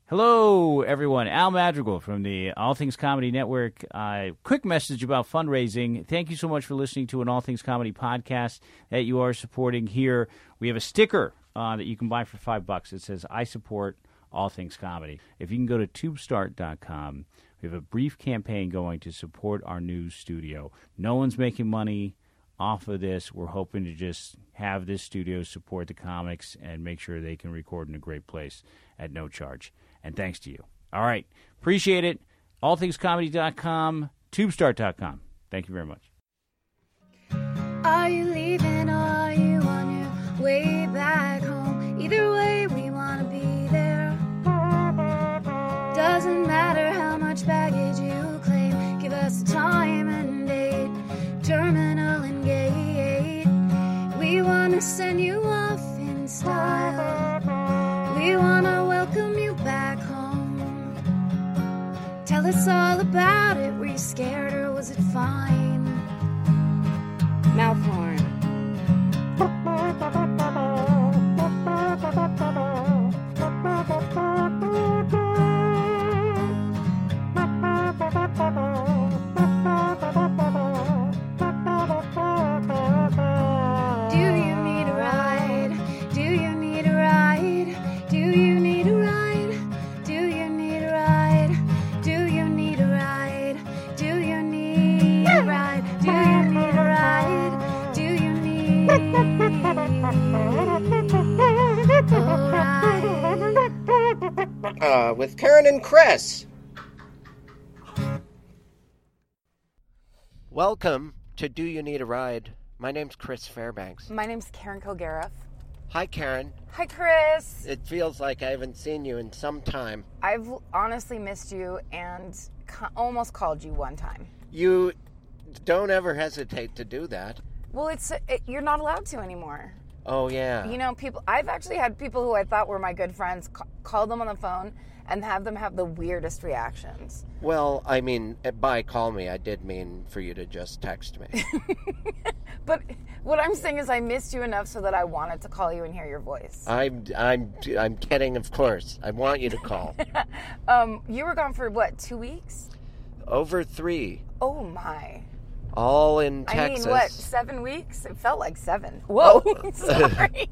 Hello, everyone. Al Madrigal from the All Things Comedy Network. Quick message about fundraising. Thank you so much for listening to an All Things Comedy podcast that you are supporting here. We have a sticker that you can buy for $5. It says, I support All Things Comedy. If you can go to tubestart.com, we have a brief campaign going to support our new studio. No one's making money off of this. We're hoping to just have this studio support the comics and make sure they can record in a great place at no charge. And thanks to you. All right. Appreciate it. AllThingsComedy.com, TubeStart.com. Thank you very much. Are you leaving or are you on your way back home? Either way, we want to be there. Doesn't matter how much baggage you claim. Give us a time and date, terminal and gate. We want to send you off in style. We want to welcome you back home. Tell us all about it. Were you scared or was it fine? Mouth horn. With Karen and Chris. Welcome to Do You Need a Ride? My name's Chris Fairbanks. My name's Karen Kilgariff. Hi, Karen. Hi, Chris. It feels like I haven't seen you in some time. I've honestly missed you and almost called you one time. You don't ever hesitate to do that. Well, you're not allowed to anymore. Oh, yeah. You know, I've actually had people who I thought were my good friends call them on the phone and have them have the weirdest reactions. Well, I mean, by call me, I did mean for you to just text me. But what I'm saying is I missed you enough so that I wanted to call you and hear your voice. I'm kidding, of course. I want you to call. You were gone for, what, 2 weeks? Over 3. Oh, my. All in Texas. I mean, what, 7 weeks? It felt like 7. Whoa, sorry.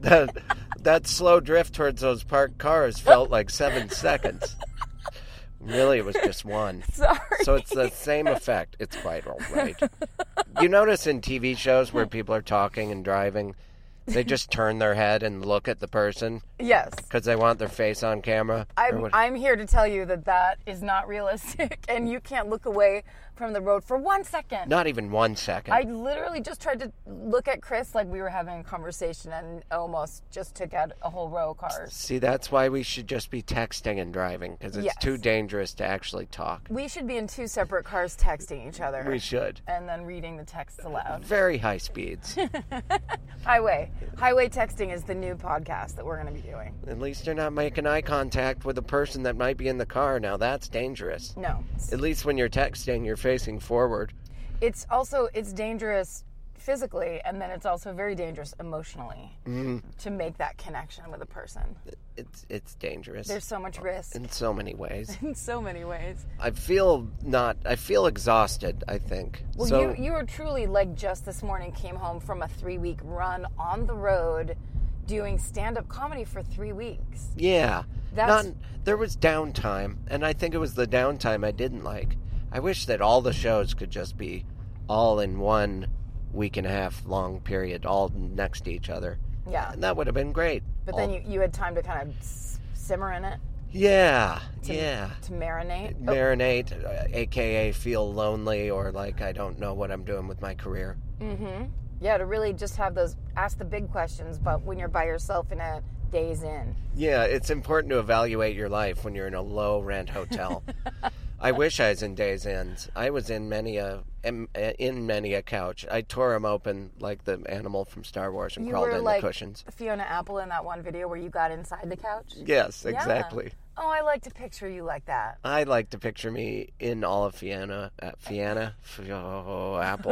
That slow drift towards those parked cars felt like 7 seconds. Really, it was just 1. Sorry. So it's the same effect. It's quite all right. You notice in TV shows where people are talking and driving, they just turn their head and look at the person? Yes. Because they want their face on camera? I'm here to tell you that is not realistic, and you can't look away from the road for 1 second. Not even 1 second. I literally just tried to look at Chris like we were having a conversation and almost just took out a whole row of cars. See, that's why we should just be texting and driving, because it's too dangerous to actually talk. We should be in 2 separate cars texting each other. We should. And then reading the texts aloud. Very high speeds. Highway texting is the new podcast that we're going to be doing. At least you're not making eye contact with a person that might be in the car. Now that's dangerous. No. At least when you're texting, you're facing forward. It's dangerous physically, and then it's also very dangerous emotionally to make that connection with a person. It's dangerous. There's so much risk. In so many ways. In so many ways. I feel exhausted, I think. Well, so, you were truly, like, just this morning came home from a 3-week run on the road doing stand-up comedy for 3 weeks. Yeah. There was downtime, and I think it was the downtime I didn't like. I wish that all the shows could just be all in 1 week and a half long period, all next to each other. Yeah. And that would have been great. But then you had time to kind of simmer in it? Yeah, To marinate? Marinate, a.k.a. feel lonely or like I don't know what I'm doing with my career. Mm-hmm. Yeah, to really just have ask the big questions, but when you're by yourself in a Days Inn. Yeah, it's important to evaluate your life when you're in a low-rent hotel. I wish I was in Days Inns. I was in many a couch. I tore them open like the animal from Star Wars and crawled in the cushions. Fiona Apple in that one video where you got inside the couch? Yes, exactly. Yeah. Oh, I like to picture you like that. I like to picture me in all of Fiona. Apple.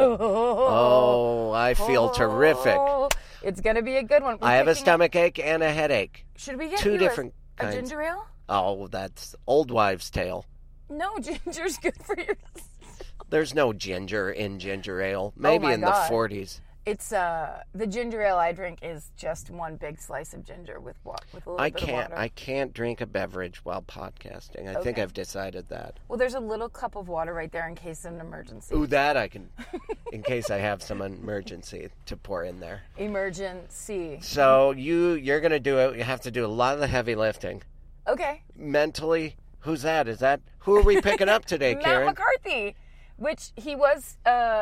Oh, I feel terrific. It's going to be a good one. I have a stomach ache and a headache. Should we get 2 you different a kinds. ginger ale? Oh, that's old wives' tale. No, ginger's good for your... There's no ginger in ginger ale. Maybe my in God. the 40s. It's the ginger ale I drink is just one big slice of ginger with a little bit of water. I can't drink a beverage while podcasting. I think I've decided that. Well, there's a little cup of water right there in case of an emergency. Ooh, that I can, in case I have some emergency to pour in there. Emergency. So you're gonna do it. You have to do a lot of the heavy lifting. Okay. Mentally, who's that? Who are we picking up today, Karen? Matt McCarthy, which he was.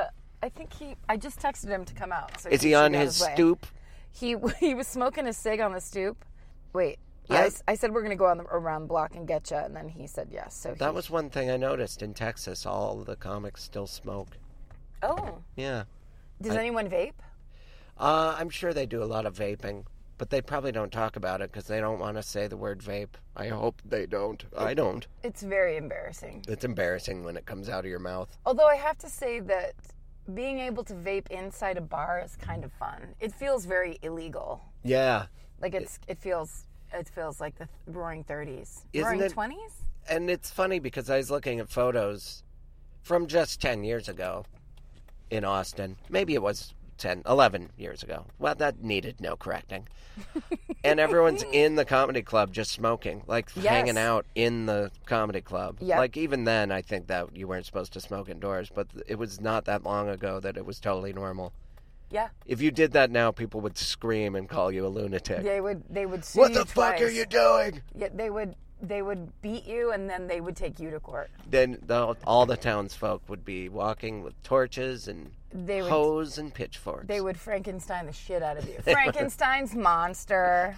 I just texted him to come out. So Is he should on be his way. stoop? He was smoking a cig on the stoop. Wait. Yeah, I said we're going to go around the block and get you, and then he said yes. So That was one thing I noticed in Texas. All the comics still smoke. Oh. Yeah. Does anyone vape? I'm sure they do a lot of vaping, but they probably don't talk about it because they don't want to say the word vape. I hope they don't. I don't. It's very embarrassing. It's embarrassing when it comes out of your mouth. Although I have to say that being able to vape inside a bar is kind of fun. It feels very illegal. Yeah. Like it feels like the Roaring 30s. Isn't Roaring it? 20s? And it's funny because I was looking at photos from just 10 years ago in Austin. Maybe it was 11 years ago. Well, that needed no correcting. And everyone's in the comedy club just smoking, like hanging out in the comedy club. Yep. Like even then, I think that you weren't supposed to smoke indoors, but it was not that long ago that it was totally normal. Yeah. If you did that now, people would scream and call you a lunatic. They would sue What you the fuck twice. are you doing? Yeah, they would beat you and then they would take you to court. Then all the townsfolk would be walking with torches and hose and pitchforks. They would Frankenstein the shit out of you. Frankenstein's monster.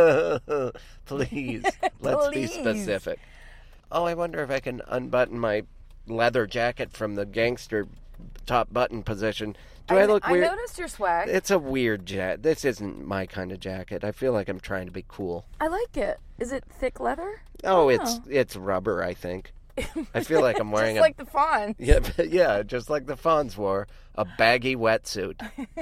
Please, let's be specific. Oh, I wonder if I can unbutton my leather jacket from the gangster top button position. Do I look weird? I noticed your swag. It's a weird jacket. This isn't my kind of jacket. I feel like I'm trying to be cool. I like it. Is it thick leather? Oh, it's rubber, I think. I feel like I'm wearing Just like the fawn. Yeah, just like the Fonz wore, a baggy wetsuit.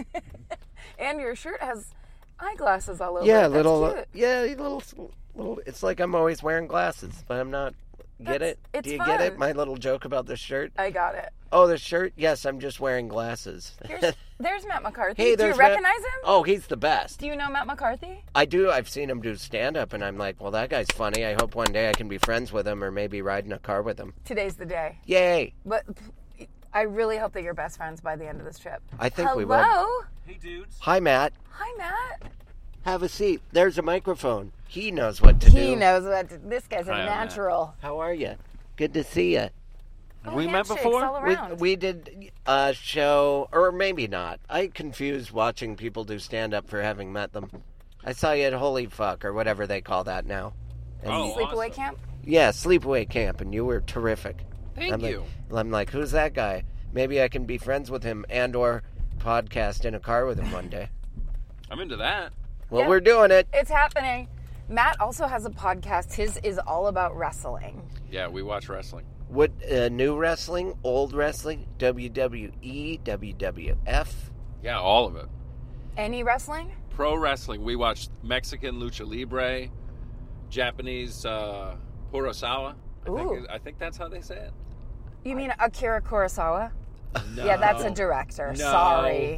And your shirt has eyeglasses all over Yeah, it. That's cute. little. It's like I'm always wearing glasses, but I'm not. Get it? It's Do you fun. get it? My little joke about the shirt. I got it. Oh, the shirt? Yes, I'm just wearing glasses. There's Matt McCarthy. Hey, do you there's recognize him? Oh, he's the best. Do you know Matt McCarthy? I do. I've seen him do stand-up, and I'm like, well, that guy's funny. I hope one day I can be friends with him or maybe ride in a car with him. Today's the day. Yay. But I really hope that you're best friends by the end of this trip. I think we will. Hello? Hey, dudes. Hi, Matt. Hi, Matt. Have a seat. There's a microphone. He knows what to do. He knows what this guy's a Hi, I'm natural. How are you? Good to see you. Have we met handshakes before? all around. We did a show, or maybe not. I confuse watching people do stand-up for having met them. I saw you at Holy Fuck, or whatever they call that now. And Oh, Sleepaway awesome. camp? yeah, Sleepaway Camp, and you were terrific. Thank you. I'm like, who's that guy? Maybe I can be friends with him and or podcast in a car with him one day. I'm into that. Well, Yeah. we're doing it. It's happening. Matt also has a podcast. His is all about wrestling. Yeah, we watch wrestling. What, new wrestling, old wrestling, WWE, WWF? Yeah, all of it. Any wrestling? Pro wrestling. We watch Mexican lucha libre, Japanese Kurosawa. Ooh. I think that's how they say it. You mean Akira Kurosawa? No. Yeah, that's a director. No. Sorry.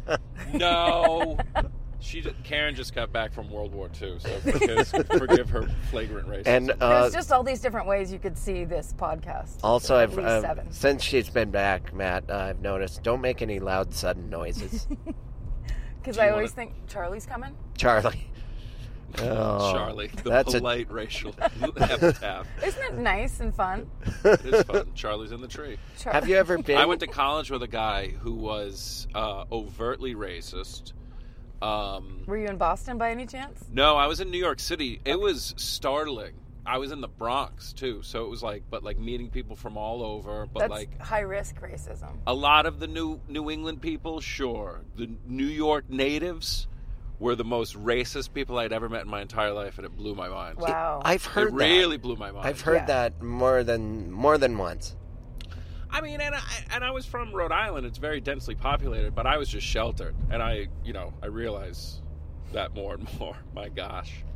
No. Karen just got back from World War II, so forgive her flagrant racism. And There's just all these different ways you could see this podcast. also, At least 7. since she's been back, Matt, I've noticed, don't make any loud, sudden noises. Because Do you I always wanna- think Charlie's coming. Charlie. Oh, Charlie, the that's polite racial epitaph. Isn't it nice and fun? It is fun. Charlie's in the tree. Have you ever been? I went to college with a guy who was overtly racist. Were you in Boston by any chance? No, I was in New York City. It was startling. I was in the Bronx too, so it was like meeting people from all over. But That's like high risk racism. a lot of the New England people, sure. The New York natives were the most racist people I'd ever met in my entire life, and it blew my mind. Wow. I've heard It really blew my mind. I've heard Yeah. that more than once. I mean, and I was from Rhode Island. It's very densely populated, but I was just sheltered, and I realize that more and more. My gosh.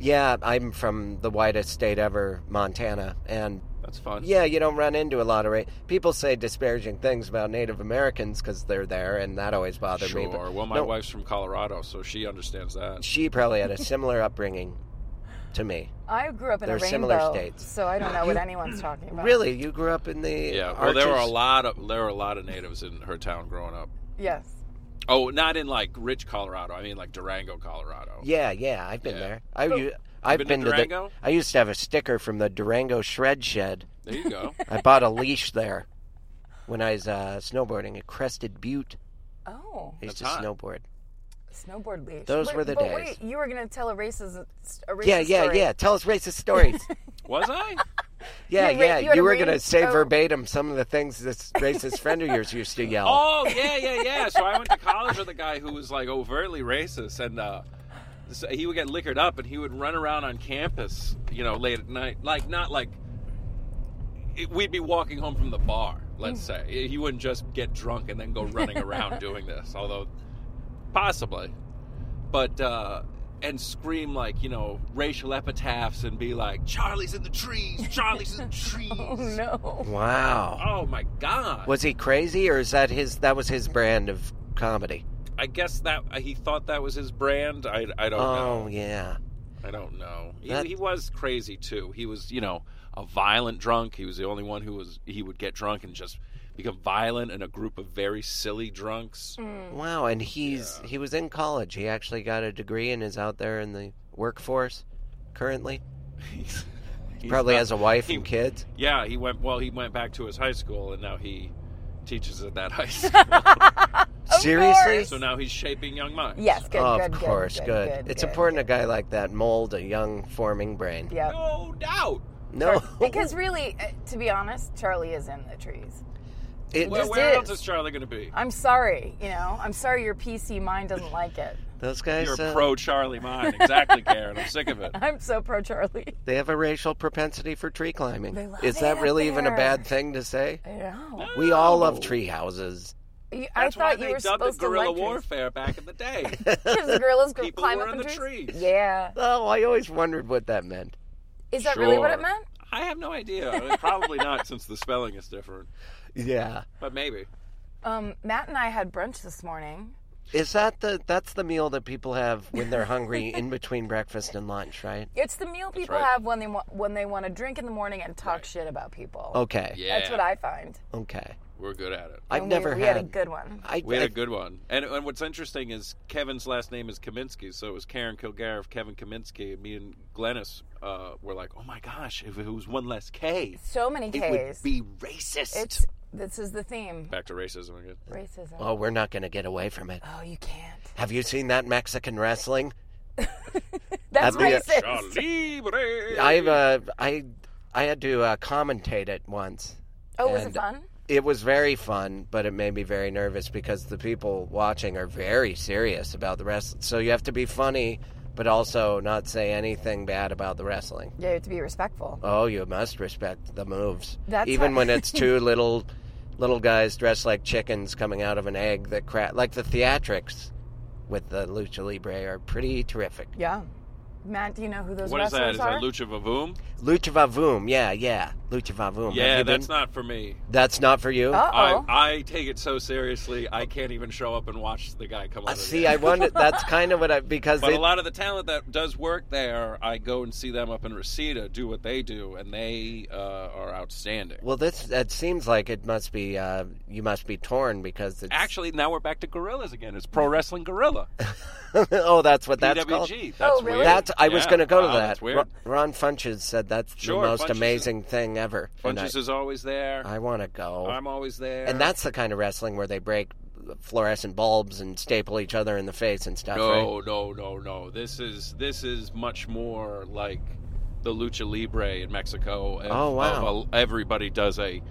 Yeah, I'm from the whitest state ever, Montana, and That's fun. yeah, you don't run into a lot of people say disparaging things about Native Americans because they're there, and that always bothered me. Sure. But Well, my no, wife's from Colorado, so she understands that. she probably had a similar upbringing to me. I grew up in They're a similar rainbow, states. so I don't know what anyone's talking about. Really, you grew up in the Yeah. Well, there were a Arches? lot of natives in her town growing up. Yes. Oh, not in like rich Colorado. I mean like Durango, Colorado. Yeah, I've been Yeah. there. I've I've been to to Durango? I used to have a sticker from the Durango Shred Shed. There you go. I bought a leash there when I was snowboarding at Crested Butte. Oh, I used That's to hot. snowboard. snowboard leash. Those were the but days. Wait, you were going to tell a racist story. Yeah. Tell us racist stories. Was I? Yeah. You had You a were going to range- say oh. verbatim some of the things this racist friend of yours used to yell. Oh, yeah. So I went to college with a guy who was like overtly racist, and so he would get liquored up, and he would run around on campus, late at night. Like, not like... we'd be walking home from the bar, let's say. He wouldn't just get drunk and then go running around doing this, although possibly. But, and scream like, racial epitaphs and be like, Charlie's in the trees, Charlie's in the trees. Oh, no. Wow. Oh, my God. Was he crazy, or is that was his brand of comedy? I guess that he thought that was his brand. I don't know. Oh, yeah. I don't know. That- He was crazy too. He was, a violent drunk. He was the only one he would get drunk and just become violent in a group of very silly drunks. Wow, and he was in college. He actually got a degree and is out there in the workforce currently. He's Probably not- has a wife he- and kids. Yeah, he went back to his high school and now he teaches at that high school. Seriously? So now he's shaping young minds. Yes, good, Oh, good, of course, good. It's important a guy like that mold a young forming brain. Yeah. No doubt. No, Because really, to be honest, Charlie is in the trees. Well, just where is. else is Charlie going to be? I'm sorry, I'm sorry your PC mind doesn't like it. those guys. You're pro Charlie mine. Exactly, Karen. I'm sick of it. I'm so pro Charlie. They have a racial propensity for tree climbing. They love Is it that up really even a there. bad thing to say? I know. We all love No. tree houses. I That's why thought you they were dubbed it supposed guerrilla to like warfare back in the day. Because the gorillas could People climb were up in the trees. trees. Yeah. Oh, I always wondered what that meant. Is that really what it Sure. meant? I have no idea. I mean, probably not, since the spelling is different. Yeah. But maybe. Matt and I had brunch this morning. Is that's the meal that people have when they're hungry in between breakfast and lunch, right? It's the meal people right. have when they want to drink in the morning and talk shit about people. Okay. Yeah. That's what I find. Okay. We're good at it. I've And never we had a good one. We had a good one. And what's interesting is Kevin's last name is Kaminsky, so it was Karen Kilgariff, Kevin Kaminsky, and me and Glennis were like, oh my gosh, if it was one less K, So many it would Ks. be racist. This is the theme. Back to racism again. Racism. Oh, we're not going to get away from it. Oh, you can't. Have you seen that Mexican wrestling? That's At the- racist. Libre. I had to commentate it once. Oh, was it and fun? It was very fun, but it made me very nervous because the people watching are very serious about the wrestling. So you have to be funny, but also not say anything bad about the wrestling. Yeah, you have to be respectful. Oh, you must respect the moves. That's Even how- when it's two little guys dressed like chickens coming out of an egg that crack. Like the theatrics with the Lucha Libre are pretty terrific. Yeah. Matt, do you know who those What is that? wrestlers Is are? that Lucha Vavoom? Lucha Vavoom, yeah. Lucha Vavoom. Have Yeah, you that's been? not for me. That's not for you? Uh-oh. I take it so seriously, I can't even show up and watch the guy come out of the See, egg. I wondered. That's kind of what because But a lot of the talent that does work there, I go and see them up in Reseda do what they do, and they are outstanding. Well, that seems like it must be. You must be torn because it's Actually, now we're back to gorillas again. It's Pro Wrestling Gorilla. oh, that's what that's called. PWG. That's Oh, really? weird. That's. I was Yeah. going to go to Wow, that. That's weird. Ron Funches said that's Sure, the most Funches amazing thing ever. And Funches is always there. I want to go. I'm always there. And that's the kind of wrestling where they break fluorescent bulbs and staple each other in the face and stuff. right? No. This is much more like the Lucha Libre in Mexico. Oh, wow. Everybody does a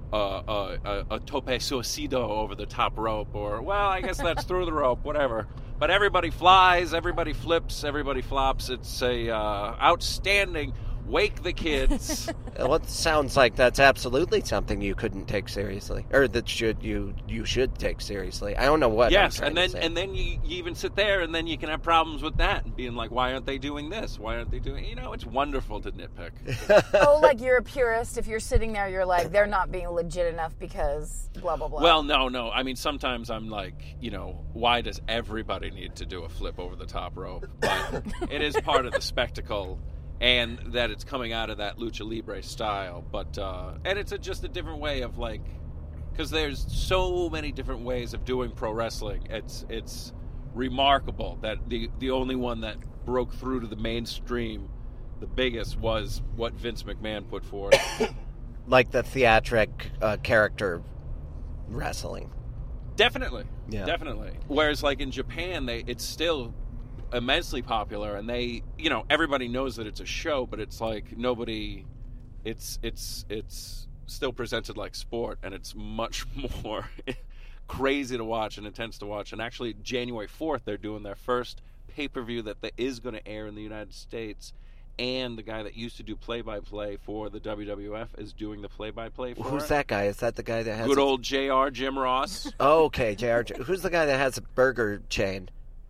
tope suicido over the top rope, or well, I guess that's through the rope, whatever. But everybody flies, everybody flips, everybody flops. It's a outstanding. Wake the kids. Well, it sounds like that's absolutely something you couldn't take seriously, or that you should take seriously. I don't know what. Yes, I'm trying to say. and then you even sit there, and then you can have problems with that, and being like, why aren't they doing this? Why aren't they doing? It's wonderful to nitpick. Oh, like you're a purist. If you're sitting there, you're like, they're not being legit enough because blah blah blah. Well, no. I mean, sometimes I'm like, why does everybody need to do a flip over the top rope? But it is part of the spectacle. And that it's coming out of that lucha libre style, but and it's just a different way of because there's so many different ways of doing pro wrestling. It's remarkable that the only one that broke through to the mainstream, the biggest, was what Vince McMahon put forth. Like the theatric character wrestling. Definitely, Yeah. definitely. Whereas in Japan, it's still immensely popular, and they everybody knows that it's a show, but it's nobody, it's still presented like sport, and it's much more crazy to watch and intense to watch. And actually January 4th they're doing their first pay-per-view that is going to air in the United States, and the guy that used to do play-by-play for the WWF is doing the play-by-play for Who's it. that guy? Is that the guy that has Good old JR, Jim Ross. Oh, okay, JR. Who's the guy that has a burger chain?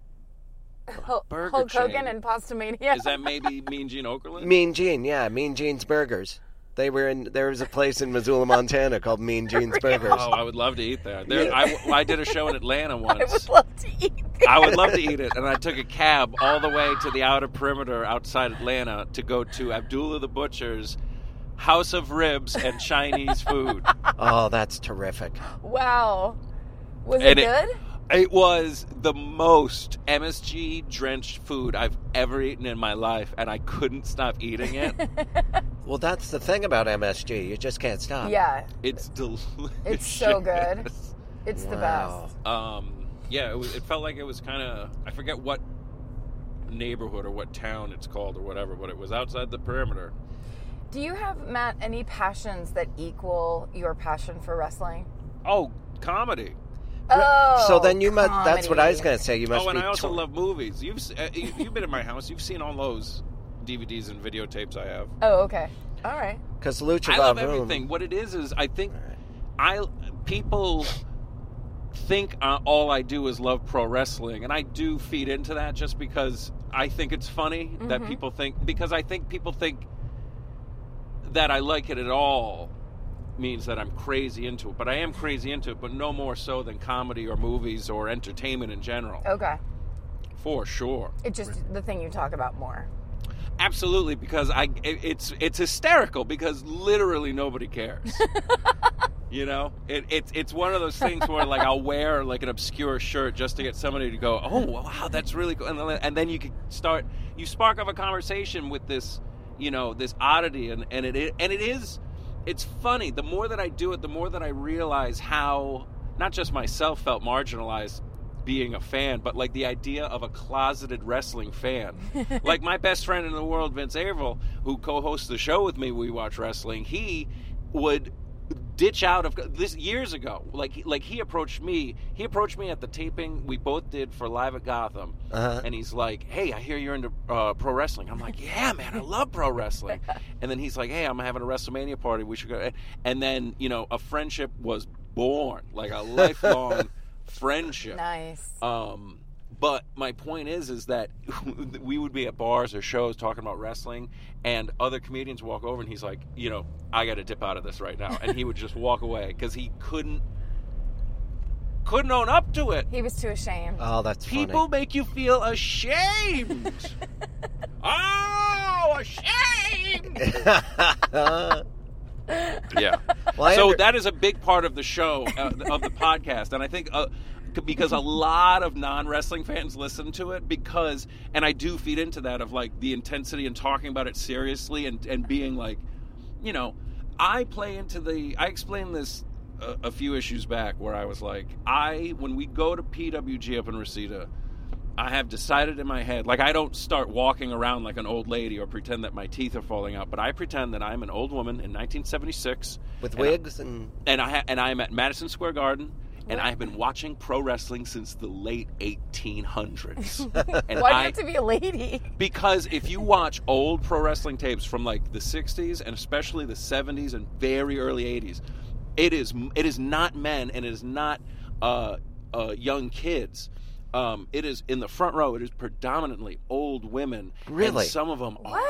Burger Hulk chain. Hogan and Pastamania. Is that maybe Mean Gene Okerlund? Mean Gene, yeah, Mean Gene's Burgers. There was a place in Missoula, Montana called Mean Gene's Burgers. Oh, I would love to eat there. I did a show in Atlanta I once. would love to eat that. I would love to eat it, and I took a cab all the way to the outer perimeter outside Atlanta to go to Abdullah the Butcher's House of Ribs and Chinese food. Oh, that's terrific. Wow. Was And it good? It was the most MSG-drenched food I've ever eaten in my life, and I couldn't stop eating it. Well, that's the thing about MSG. You just can't stop. Yeah. It's delicious. It's so good. It's the Wow. best. Yeah, it felt like it was kind of, I forget what neighborhood or what town it's called or whatever, but it was outside the perimeter. Do you have, Matt, any passions that equal your passion for wrestling? Oh, comedy. Oh, So then you must. That's what I was comedy. going to say. You must Oh, and be. I also love movies. You've been in my house. You've seen all those DVDs and videotapes I have. Oh, okay. All right. Because Lucha I love Vavoom- everything. What it is I think people think all I do is love pro wrestling, and I do feed into that just because I think it's funny that people think, because I think people think that I like it at all means that I'm crazy into it, but I am crazy into it, but no more so than comedy or movies or entertainment in general. Okay. For sure. It's just the thing you talk about more. Absolutely, because it's hysterical because literally nobody cares. It's one of those things where I'll wear an obscure shirt just to get somebody to go, oh wow, that's really cool, and then you spark up a conversation with this this oddity, and it's funny. The more that I do it, the more that I realize how not just myself felt marginalized being a fan, but the idea of a closeted wrestling fan. My best friend in the world, Vince Averill, who co-hosts the show with me, We Watch Wrestling, he would ditch out of this years ago. He approached me at the taping we both did for Live at Gotham, and he's like, hey, I hear you're into pro wrestling. I'm like, yeah, man, I love pro wrestling. And then he's like, hey, I'm having a WrestleMania party, we should go. And then a friendship was born, a lifelong friendship. Nice. But my point is that we would be at bars or shows talking about wrestling, and other comedians walk over, and he's like, I got to dip out of this right now, and he would just walk away because he couldn't own up to it. He was too ashamed. Oh, that's People funny. make you feel ashamed. Oh, ashamed. Yeah. Well, So that is a big part of the show, of the podcast, and I think because a lot of non-wrestling fans listen to it and I do feed into that of the intensity and talking about it seriously and being I explained this a few issues back where I was when we go to PWG up in Reseda, I have decided in my head, I don't start walking around like an old lady or pretend that my teeth are falling out, but I pretend that I'm an old woman in 1976 with wigs and I'm at Madison Square Garden, And I've been watching pro wrestling since the late 1800s. And Why do you have to be a lady? Because if you watch old pro wrestling tapes from like the 60s and especially the 70s and very early 80s, it is not men and it is not young kids. It is in the front row. It is predominantly old women. Really? And some of them are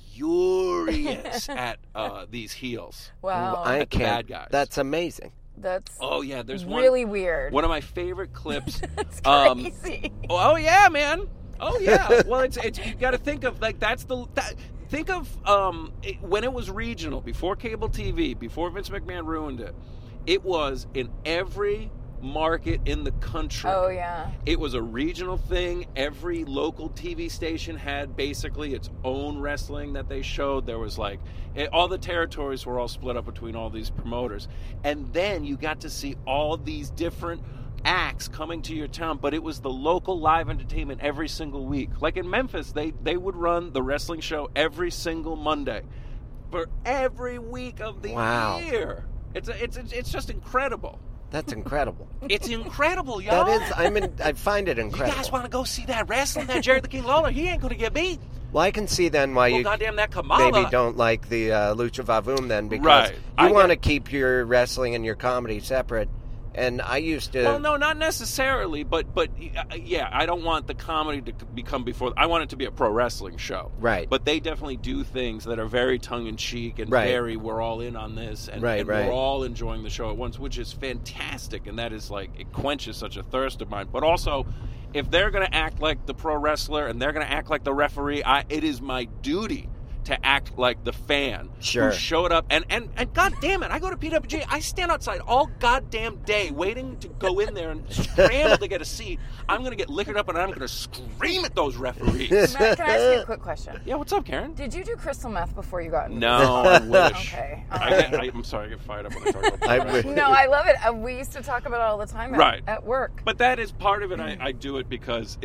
furious at these heels. Wow. I At the can't. bad guys. That's amazing. That's Oh yeah, there's really weird. One of my favorite clips. It's crazy. Oh yeah, man. Oh yeah. Well, it's you got to think of like think of when it was regional, before cable TV, before Vince McMahon ruined it. It was in every market in the country. Oh yeah. It was a regional thing. Every local TV station had basically its own wrestling that they showed. There was like all the territories were all split up between all these promoters. And then you got to see all these different acts coming to your town, but it was the local live entertainment every single week. Like in Memphis, they would run the wrestling show every single Monday for every week of the year. It's just incredible. That's incredible. It's incredible, y'all. That is. I find it incredible. You guys want to go see that wrestling? That Jerry the King Lawler, he ain't going to get beat. Well, I can see then why Well, you goddamn that Kamala. maybe don't like the Lucha Vavoom then, because Right. you I want to get- keep your wrestling and your comedy separate. And I used to. Well, no, not necessarily, but yeah, I don't want the comedy to become before. I want it to be a pro wrestling show, Right. But they definitely do things that are very tongue in cheek and Right. very. We're all in on this, and, Right, and right. we're all enjoying the show at once, which is fantastic, and that is like it quenches such a thirst of mine. But also, if they're going to act like the pro wrestler and they're going to act like the referee, it is my duty to act like the fan Sure. who showed up. And God damn it, I go to PWG. I stand outside all goddamn day waiting to go in there and scramble to get a seat. I'm going to get liquored up and I'm going to scream at those referees. Matt, can I ask you a quick question? Yeah, what's up, Karen? Did you do crystal meth before you got into No, I wish. Okay. I'm sorry, I get fired up when I talk about I pro wish. wrestling. No, I love it. We used to talk about it all the time Right. at work. But that is part of it. I do it because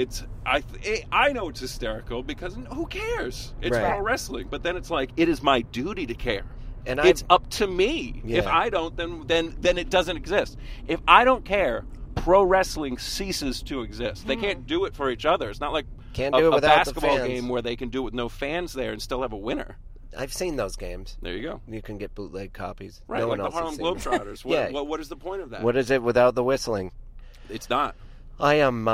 I know it's hysterical because who cares? It's Right. pro wrestling. But then it's like it is my duty to care. And It's up to me. Yeah. If I don't, then it doesn't exist. If I don't care, pro wrestling ceases to exist. They can't do it for each other. It's not like Can't do it a without the basketball fans. game where they can do it with no fans there and still have a winner. I've seen those games. There you go. You can get bootleg copies. Right, no like one the else has Harlem seen them. Globetrotters. Yeah. What is the point of that? What is it without the whistling? It's not. I am.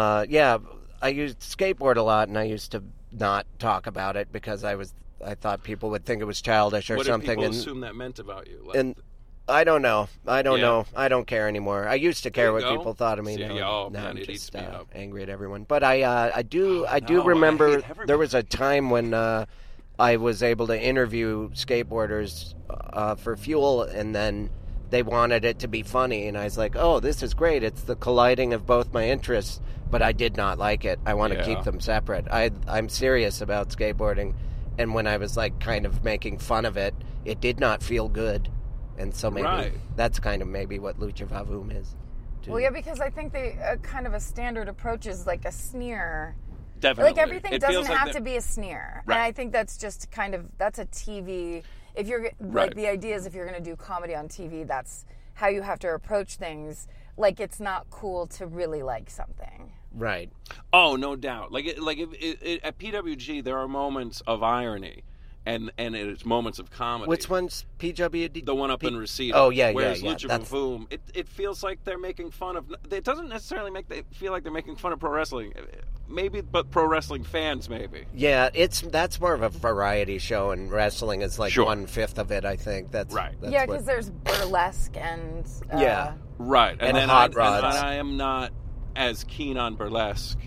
I used skateboard a lot, and I used to not talk about it because I thought people would think it was childish or What something. did people and assume that meant about you? Like, and I don't know. I don't Yeah. know. I don't care anymore. I used to care There what you go. people thought of me. See, now, yeah, oh, now man, I'm it just eats me up. angry at everyone. But I do no, I remember hate everybody. there was a time when I was able to interview skateboarders for Fuel, and then they wanted it to be funny, and I was like, oh, this is great. It's the colliding of both my interests, but I did not like it. I want to Yeah. keep them separate. I'm serious about skateboarding, and when I was like kind of making fun of it, it did not feel good. And so maybe Right. that's kind of maybe what Lucha Vavoom is. too. Well, yeah, because I think they kind of a standard approach is like a sneer. Definitely. Like everything It doesn't feels like have that- to be a sneer. Right. And I think that's just kind of that's a TV. If you're Right. like the idea is if you're going to do comedy on TV, that's how you have to approach things. Like it's not cool to really like something. Right. Oh, no doubt. Like at PWG, there are moments of irony, and it's moments of comedy. Which one's PWD? The one up in Reseda. Oh, yeah, Whereas yeah. Lucha That's- Vavoom, it feels like they're making fun of. It doesn't necessarily feel like they're making fun of pro wrestling. Maybe, but pro wrestling fans, maybe. Yeah, that's more of a variety show, and wrestling is like Sure. 1/5 of it. I think that's Right. That's Yeah, what- because there's burlesque and Yeah. Right. And then hot and rods. I am not as keen on burlesque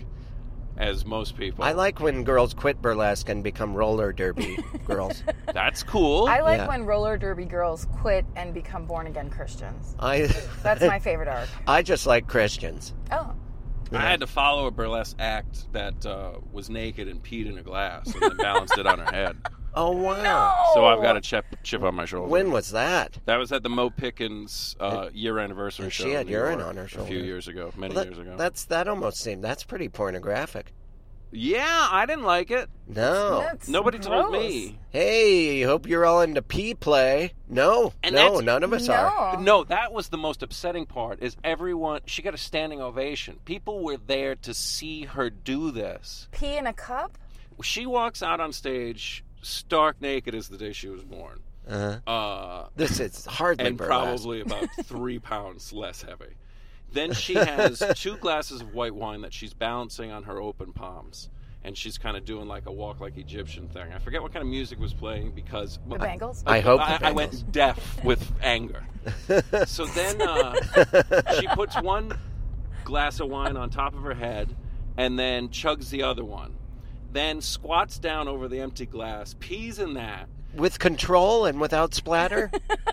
as most people. I like when girls quit burlesque and become roller derby girls. That's cool. I like Yeah. when roller derby girls quit and become born again Christians. I That's my favorite arc. I just like Christians. Oh, I had to follow a burlesque act that was naked and peed in a glass and then balanced it on her head. Oh wow! So I've got a chip on my shoulder. When was that? That was at the Mo Pickens year anniversary And show. she had in New urine York on her a few shoulder. years ago, many Well, years ago. That almost seemed that's pretty pornographic. Yeah, I didn't like it. No. That's Nobody told gross. me. Hey, hope you're all into pee play. No, And no, that's- none of us are. No, that was the most upsetting part. Is she got a standing ovation. People were there to see her do this. Pee in a cup? She walks out on stage stark naked as the day she was born. This is hardly And burlesque. probably about 3 pounds less heavy. Then she has 2 glasses of white wine that she's balancing on her open palms. And she's kind of doing like a walk like Egyptian thing. I forget what kind of music was playing because... The Bangles? I hope the I Bangles. went deaf with anger. So then she puts one glass of wine on top of her head and then chugs the other one. Then squats down over the empty glass, pees in that. With control and without splatter?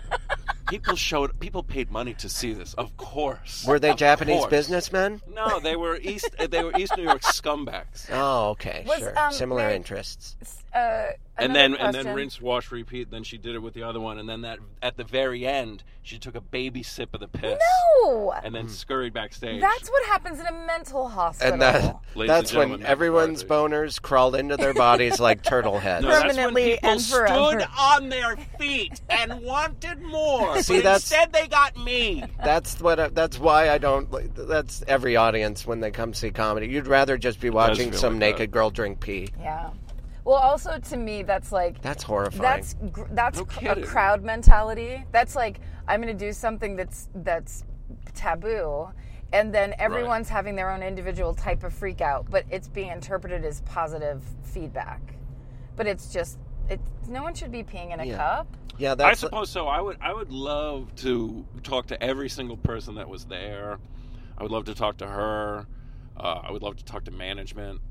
People paid money to see this, of course. Were they Of Japanese course. businessmen? No, they were East New York scumbags. Oh, okay, Was, sure. Similar Mary- interests. And then question. rinse, wash, repeat. Then she did it with the other one, and then at the very end, she took a baby sip of the piss. No! And then scurried backstage. That's what happens in a mental hospital. And Ladies and that's when gentlemen, everyone's boners crawled into their bodies like turtle heads. No, that's when Permanently people and forever. stood on their feet and wanted more. See, but that's- instead they got me. That's why I don't. That's every audience when they come see comedy. You'd rather just be watching feel some like naked that. girl drink pee. Yeah. Well, also to me, that's like That's horrifying. that's No a kidding. crowd mentality. That's like I'm going to do something that's taboo, and then everyone's having their own individual type of freak out, but it's being interpreted as positive feedback. But it's just no one should be peeing in a cup. Yeah, I that's. suppose so. I would love to talk to every single person that was there. I would love to talk to her. I would love to talk to management.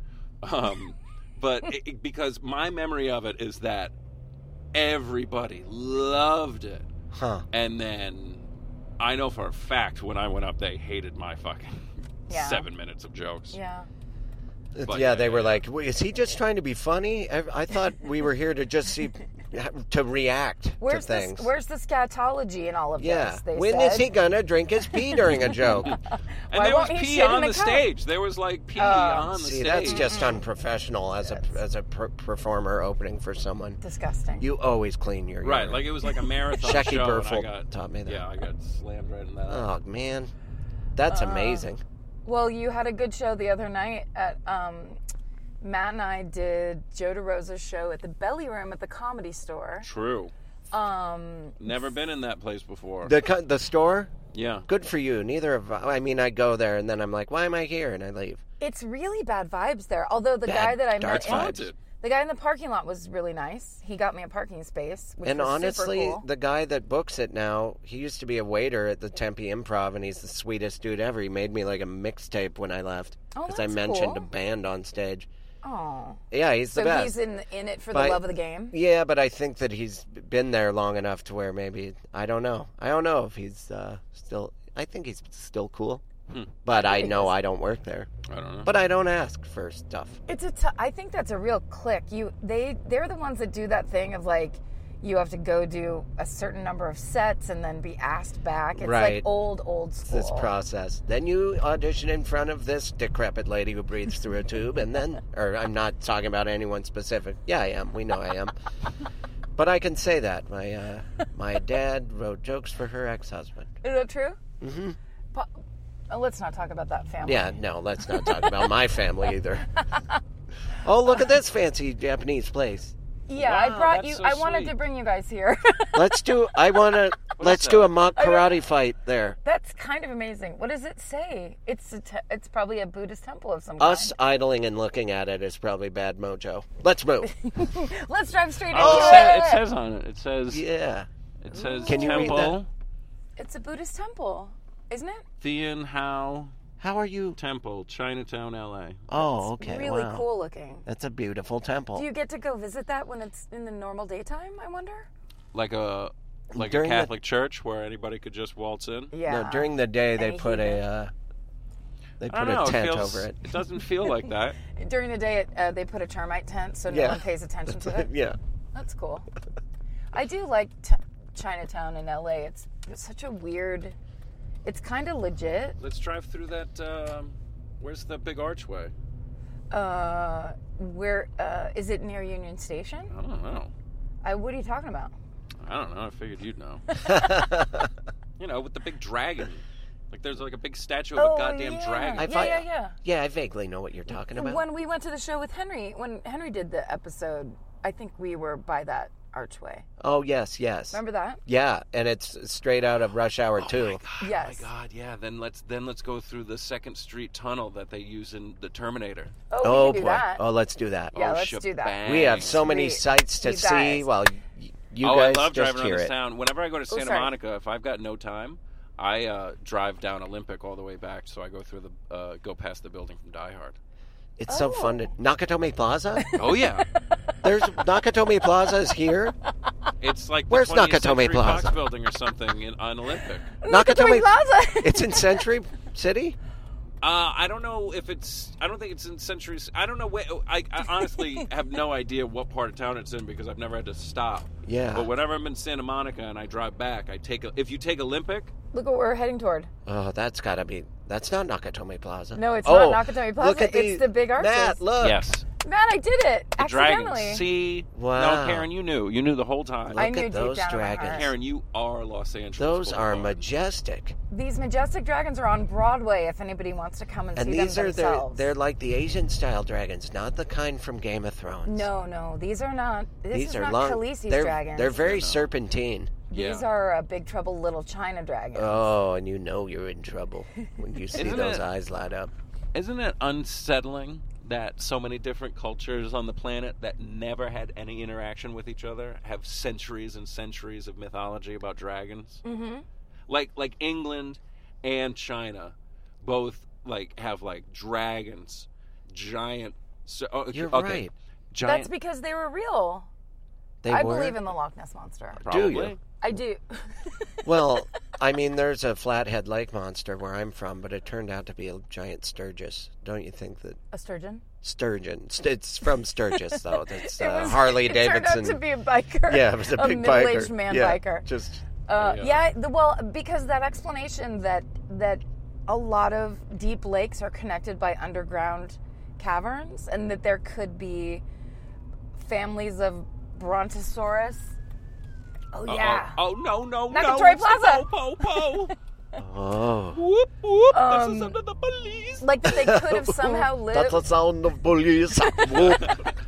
But because my memory of it is that everybody loved it. Huh. And then I know for a fact when I went up, they hated my fucking Yeah. 7 minutes of jokes. Yeah. But Yeah, they were like, "Wait, is he just trying to be funny? I thought we were here to just see, to react Where's to things." where's the scatology in all of Yeah. this? They When said. is he gonna drink his pee during a joke? And Why there was won't he pee shit in on a the cup? stage. There was like pee on the See, stage. that's just unprofessional as a performer opening for someone. Disgusting. You always clean your Right, urine. like it was like a marathon Shecky show. and I Burful got, taught me that. Yeah, I got slammed right in that. Oh man, that's amazing. Well, you had a good show the other night at Matt and I did Joe DeRosa's show at the Belly Room at the Comedy Store. True. Never been in that place before. The store. Yeah. Good for you. Neither of I mean, I go there and then I'm like, why am I here? And I leave. It's really bad vibes there. Although the Bad guy that I dark met, vibes. the guy in the parking lot was really nice. He got me a parking space, which And was honestly, super cool. the guy that books it now, he used to be a waiter at the Tempe Improv, and he's the sweetest dude ever. He made me like a mixtape when I left Oh, because I that's mentioned cool. a band on stage. Oh, Yeah, he's the so best. he's in it for But- the love of the game. Yeah, but I think that he's been there long enough to where maybe I don't know. I don't know if he's still. I think he's still cool, but I know I don't work there. I don't know. But I don't ask for stuff. It's I think that's a real click. They're the ones that do that thing of like you have to go do a certain number of sets and then be asked back. It's Right. like old school. This process. Then you audition in front of this decrepit lady who breathes through a tube, and then, or I'm not talking about anyone specific. Yeah, I am. We know I am. But I can say that my dad wrote jokes for her ex-husband. Is that true? Mm-hmm. Let's not talk about that family. Yeah, no, let's not talk about my family either. Oh, look at this fancy Japanese place. Yeah, Wow, I brought that's you. so I wanted sweet. to bring you guys here. Let's do a mock karate fight there. That's kind of amazing. What does it say? It's probably a Buddhist temple of some kind. Us idling and looking at it is probably bad mojo. Let's move. Let's drive straight into It says on it. It says. Yeah. It says Can you read temple. It's a Buddhist temple, isn't it? Thean Hao How are you? Temple, Chinatown, LA. Oh, okay. Really wow. cool looking. That's a beautiful temple. Do you get to go visit that when it's in the normal daytime, I wonder? Like a During the- Catholic church where anybody could just waltz in. Yeah. No, during the day they Any put heathen. a I put don't know. a tent it feels, over it. It doesn't feel like that. During the day, they put a termite tent so no Yeah. one pays attention to it. Yeah. That's cool. I do like Chinatown in LA. It's such a weird... It's kind of legit. Let's drive through that. Where's the big archway? Where is it near Union Station? I don't know. What are you talking about? I don't know. I figured you'd know. You know, with the big dragon. Like, there's like a big statue of a goddamn dragon. Yeah, I vaguely know what you're talking about. When we went to the show with Henry, when Henry did the episode, I think we were by that archway. Oh, yes. Remember that? Yeah, and it's straight out of Rush Hour 2. Yes. Oh my God, yeah. Then let's go through the 2nd Street tunnel that they use in the Terminator. Oh, we can do boy. that. Oh, let's do that. Yeah, let's do that. shebang. We have so many Sweet. sights to You see. guys. Well, you I guys love just driving hear around it. the town. Whenever I go to Santa sorry. Monica, if I've got no time, I drive down Olympic all the way back. So I go through go past the building from Die Hard. It's so fun to Nakatomi Plaza. Oh yeah, There's Nakatomi Plaza is here. it's like Where's the 20th Nakatomi Century Plaza? Fox building or something on Olympic. Nakatomi Plaza. It's in Century City. I don't know if it's. I don't think it's in Centuries. I don't know where. I honestly have no idea what part of town it's in because I've never had to stop. Yeah. But whenever I'm in Santa Monica and I drive back, if you take Olympic. Look what we're heading toward. Oh, that's got to be. That's not Nakatomi Plaza. No, it's Oh, not Nakatomi Plaza. Look at It's the big arches. Matt, look. Yes. Man, I did it The accidentally. dragons. See? Wow. No, Karen, you knew. You knew the whole time. I Look knew at deep those down in my dragons. heart. Karen, you are Los Angeles. Those are Boulevard. majestic. These majestic dragons are on Broadway if anybody wants to come and And see these them are themselves. they're like the Asian style dragons, not the kind from Game of Thrones. No, these are not. This These is are not long. Khaleesi's they're, dragons. They're very serpentine. Yeah. These are Big Trouble Little China dragons. Oh, and you know you're in trouble when you see Isn't those it? eyes light up. Isn't it unsettling that so many different cultures on the planet that never had any interaction with each other have centuries and centuries of mythology about dragons? Mm-hmm. Like England and China both have dragons, giant. You're okay, right. Giant. That's because they were real. They I were? believe in the Loch Ness Monster. Probably. Do you? I do. Well, I mean, there's a Flathead Lake monster where I'm from, but it turned out to be a giant Sturgis. Don't you think that? A sturgeon? Sturgeon. It's from Sturgis, though. That's It was- Harley it Davidson. turned out to be a biker. Yeah, it was a big biker. middle-aged man yeah, biker. Just Because that explanation that a lot of deep lakes are connected by underground caverns, and that there could be families of Brontosaurus. Oh yeah. Oh no Nakatomi it's the Plaza. Po. oh, Whoop whoop! This is under the police. Like that they could have somehow lived. that's the sound of police. Whoop.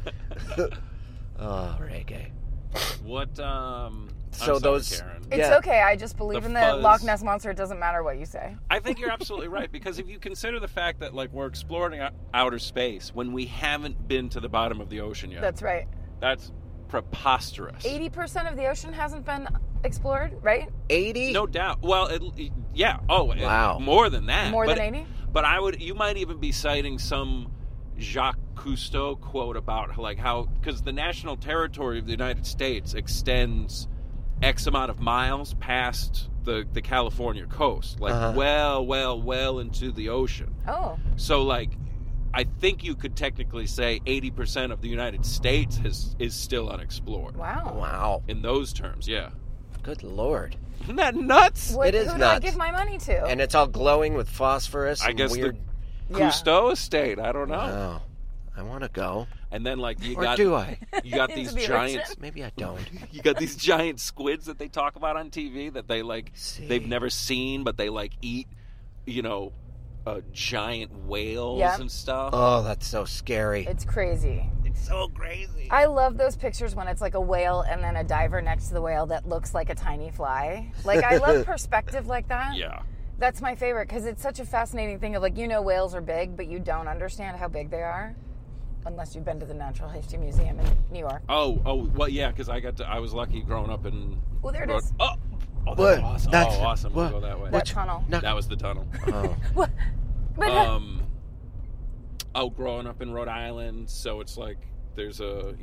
Oh, reggae. What? I'm So sorry, those- Karen. It's Yeah. okay. I just believe The in the fuzz. Loch Ness Monster. It doesn't matter what you say. I think you're absolutely right because if you consider the fact that we're exploring outer space when we haven't been to the bottom of the ocean yet, That's right. that's preposterous. 80% of the ocean hasn't been explored, right? 80? No doubt. Well, yeah. Oh, Wow. more than that. More But- than 80? But you might even be citing some Jacques Cousteau quote about how because the national territory of the United States extends X amount of miles past the California coast, well into the ocean. Oh. So I think you could technically say 80% of the United States is still unexplored. Wow. Wow. In those terms, yeah. Good Lord. Isn't that nuts? It is who do nuts. I give my money to? And it's all glowing with phosphorus I and guess weird. the Yeah. Cousteau estate. I don't know. Wow. I want to go. And then you Or got do I? you got To these be giant rich. Maybe I don't. you got these giant squids that they talk about on TV that they See. they've never seen, but they eat, giant whales Yeah. and stuff. Oh, that's so scary. It's crazy. It's so crazy. I love those pictures when it's like a whale and then a diver next to the whale that looks like a tiny fly. I love perspective like that. Yeah. That's my favorite because it's such a fascinating thing of whales are big, but you don't understand how big they are unless you've been to the Natural History Museum in New York. Oh, well, yeah, because I was lucky growing up in. Oh, there it is. Oh, What? that's awesome. That's- Oh, awesome. what? We'll go that way. That tunnel. That was the tunnel. Oh. But Growing up in Rhode Island, so it's there's a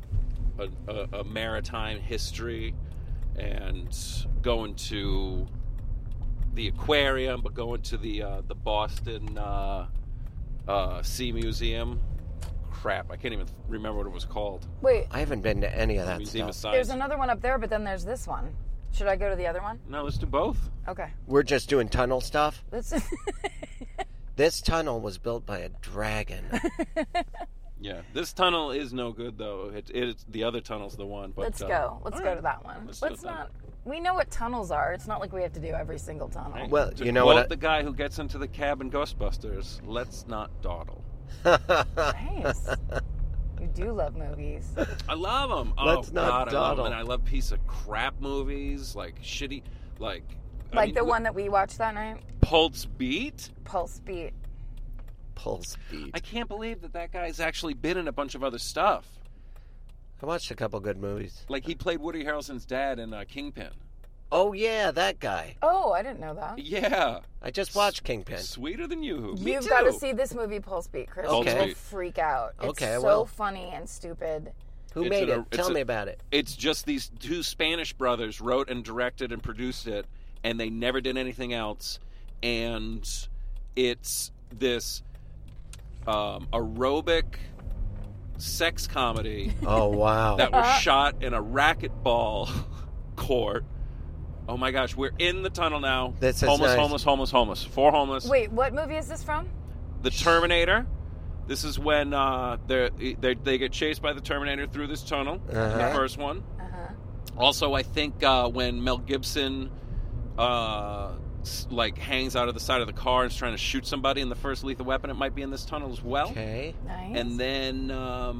maritime history, and going to the aquarium, but going to the Boston Sea Museum. Crap, I can't even remember what it was called. wait, I haven't been to any of that Museum of stuff. Science. there's another one up there, but then there's this one. Should I go to the other one? No, let's do both. Okay. We're just doing tunnel stuff. Let's This tunnel was built by a dragon. Yeah, this tunnel is no good though. It's the other tunnel's the one. But, Let's go. Let's go to that one. Let's do Let's that. not. We know what tunnels are. It's not like we have to do every single tunnel. Hey, Well, to you know quote what I- the guy who gets into the cab in Ghostbusters, let's not dawdle. Nice. You do love movies. I love them. Let's Oh not God, I love dawdle. them. And I love piece of crap movies, like shitty, like Like the one that we watched that night, Pulse Beat. Pulse Beat. Pulse beat. I can't believe that guy's actually been in a bunch of other stuff. I watched a couple good movies. Like he played Woody Harrelson's dad in Kingpin. Oh yeah, that guy. Oh, I didn't know that. Yeah, I just watched Kingpin. sweeter than you. Me You've too. got to see this movie, Pulse Beat, Chris. Okay. You will freak out. It's Okay, I so will. funny and stupid. Who It's made an- it? it's Tell a- me about it. It's just these two Spanish brothers wrote and directed and produced it, and they never did anything else. And it's this aerobic sex comedy Oh wow. that was shot in a racquetball court. Oh my gosh, we're in the tunnel now. This is homeless, nice. homeless. 4 homeless. Wait, what movie is this from? The Terminator. This is when they get chased by the Terminator through this tunnel. The Uh-huh. first one. Also, I think when Mel Gibson hangs out of the side of the car and is trying to shoot somebody in the first Lethal Weapon, it might be in this tunnel as well. Okay. Nice. And then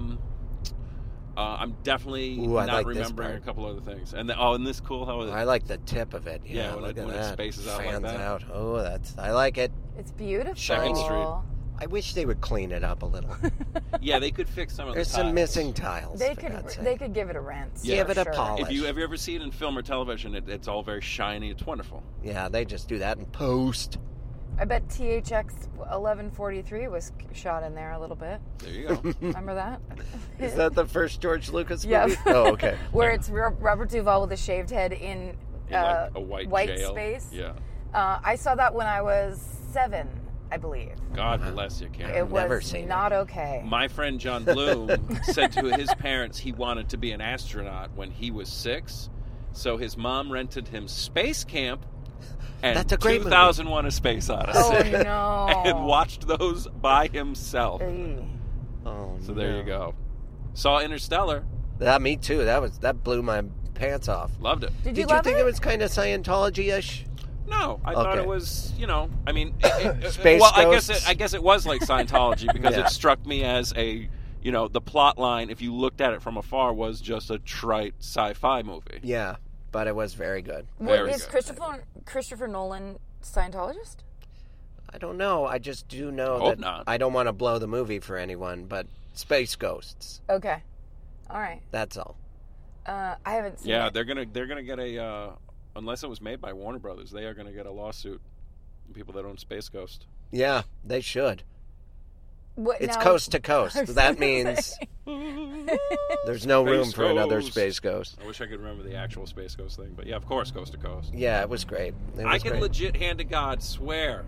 I'm definitely Ooh, I not like this remembering a part. couple other things. And then, isn't this cool? How I like the tip of it. Yeah, when look it- at when it that. spaces out like Fans that. out. Oh, I like it. It's beautiful. Second Street. I wish they would clean it up a little. Yeah, they could fix some of There's the some tiles. missing tiles. They for could God's sake. they could give it a rinse. Yeah. Give it a polish. If you ever see it in film or television, it's all very shiny. It's wonderful. Yeah, they just do that in post. I bet THX 1143 was shot in there a little bit. There you go. Remember that? Is that the first George Lucas Yeah. movie? Oh, okay. Where it's Robert Duvall with a shaved head in, In, like, a white jail. space. Yeah. I saw that when I was 7, I believe. God bless you, Karen. It never was seen not okay. My friend John Bloom said to his parents he wanted to be an astronaut when he was 6, so his mom rented him Space Camp and That's a great movie. 2001: A Space Odyssey. Oh no! And watched those by himself. Ew. Oh, So there you go. Saw Interstellar. Me too. That blew my pants off. Loved it. Did you Did you love think it? it was kind of Scientology-ish? No, I thought Okay. it was, I mean, Space well, ghosts? I guess it was like Scientology because Yeah. it struck me as the plot line, if you looked at it from afar, was just a trite sci-fi movie. Yeah, but it was very good. Very Is good. Christopher Nolan Scientologist? I don't know. I just do know Hope that not. I don't want to blow the movie for anyone, but space ghosts. Okay. All right. That's all. I haven't seen Yeah, it. they're gonna get a unless it was made by Warner Brothers, they are gonna get a lawsuit. People that own Space Ghost. Yeah, they should. What, It's now- coast to coast. I was That gonna means there's no room Space for another Ghost. space ghost. I wish I could remember the actual Space Ghost thing, but yeah, of course, Coast to Coast. Yeah, it was great. It I was can great. legit hand to God swear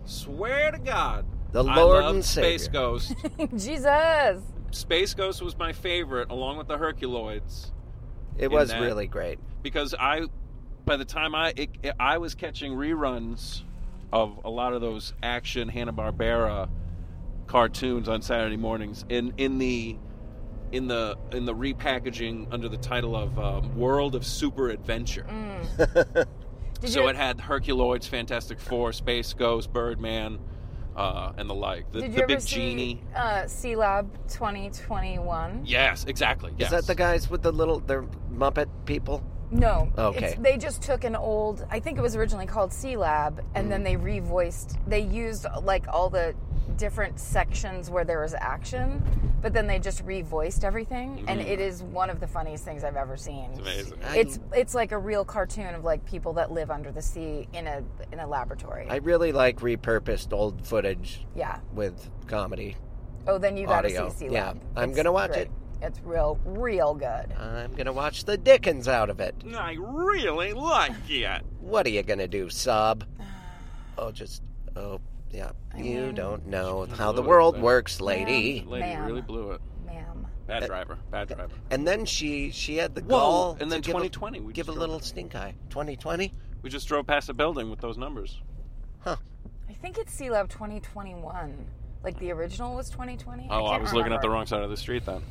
to God, The I Lord loved and Space Savior. Ghost. Jesus. Space Ghost was my favorite, along with the Herculoids, It was that. really great. because by the time I was catching reruns of a lot of those action Hanna-Barbera cartoons on Saturday mornings in the repackaging under the title of World of Super Adventure. Did So you, it had Herculoids, Fantastic Four, Space Ghost, Birdman, and the like. did you The ever big see genie. C-Lab 2021? Yes, exactly. Yes. Is that the guys with the Muppet people? No. Okay. They just took an old, I think it was originally called C-Lab, and then they revoiced, they used like all the different sections where there was action, but then they just revoiced everything, and it is one of the funniest things I've ever seen. It's amazing. It's like a real cartoon of like people that live under the sea in a laboratory. I really like repurposed old footage Yeah. with comedy. Oh, then you got to Audio. see C-Lab. Yeah, I'm It's gonna watch great. it. It's real good. I'm going to watch the Dickens out of it. I really like it. What are you going to do, Sob? Yeah. You mean- don't know She how the blew it, world man. works, lady. Lady Ma'am. really blew it. Ma'am. Bad driver. And then she had the Whoa, gall and then to give 2020, we give a just little drove- stink eye. 2020? We just drove past a building with those numbers. Huh. I think it's C-Lab 2021. Like the original was 2020. Oh, I can't was looking at the remember. wrong side of the street then.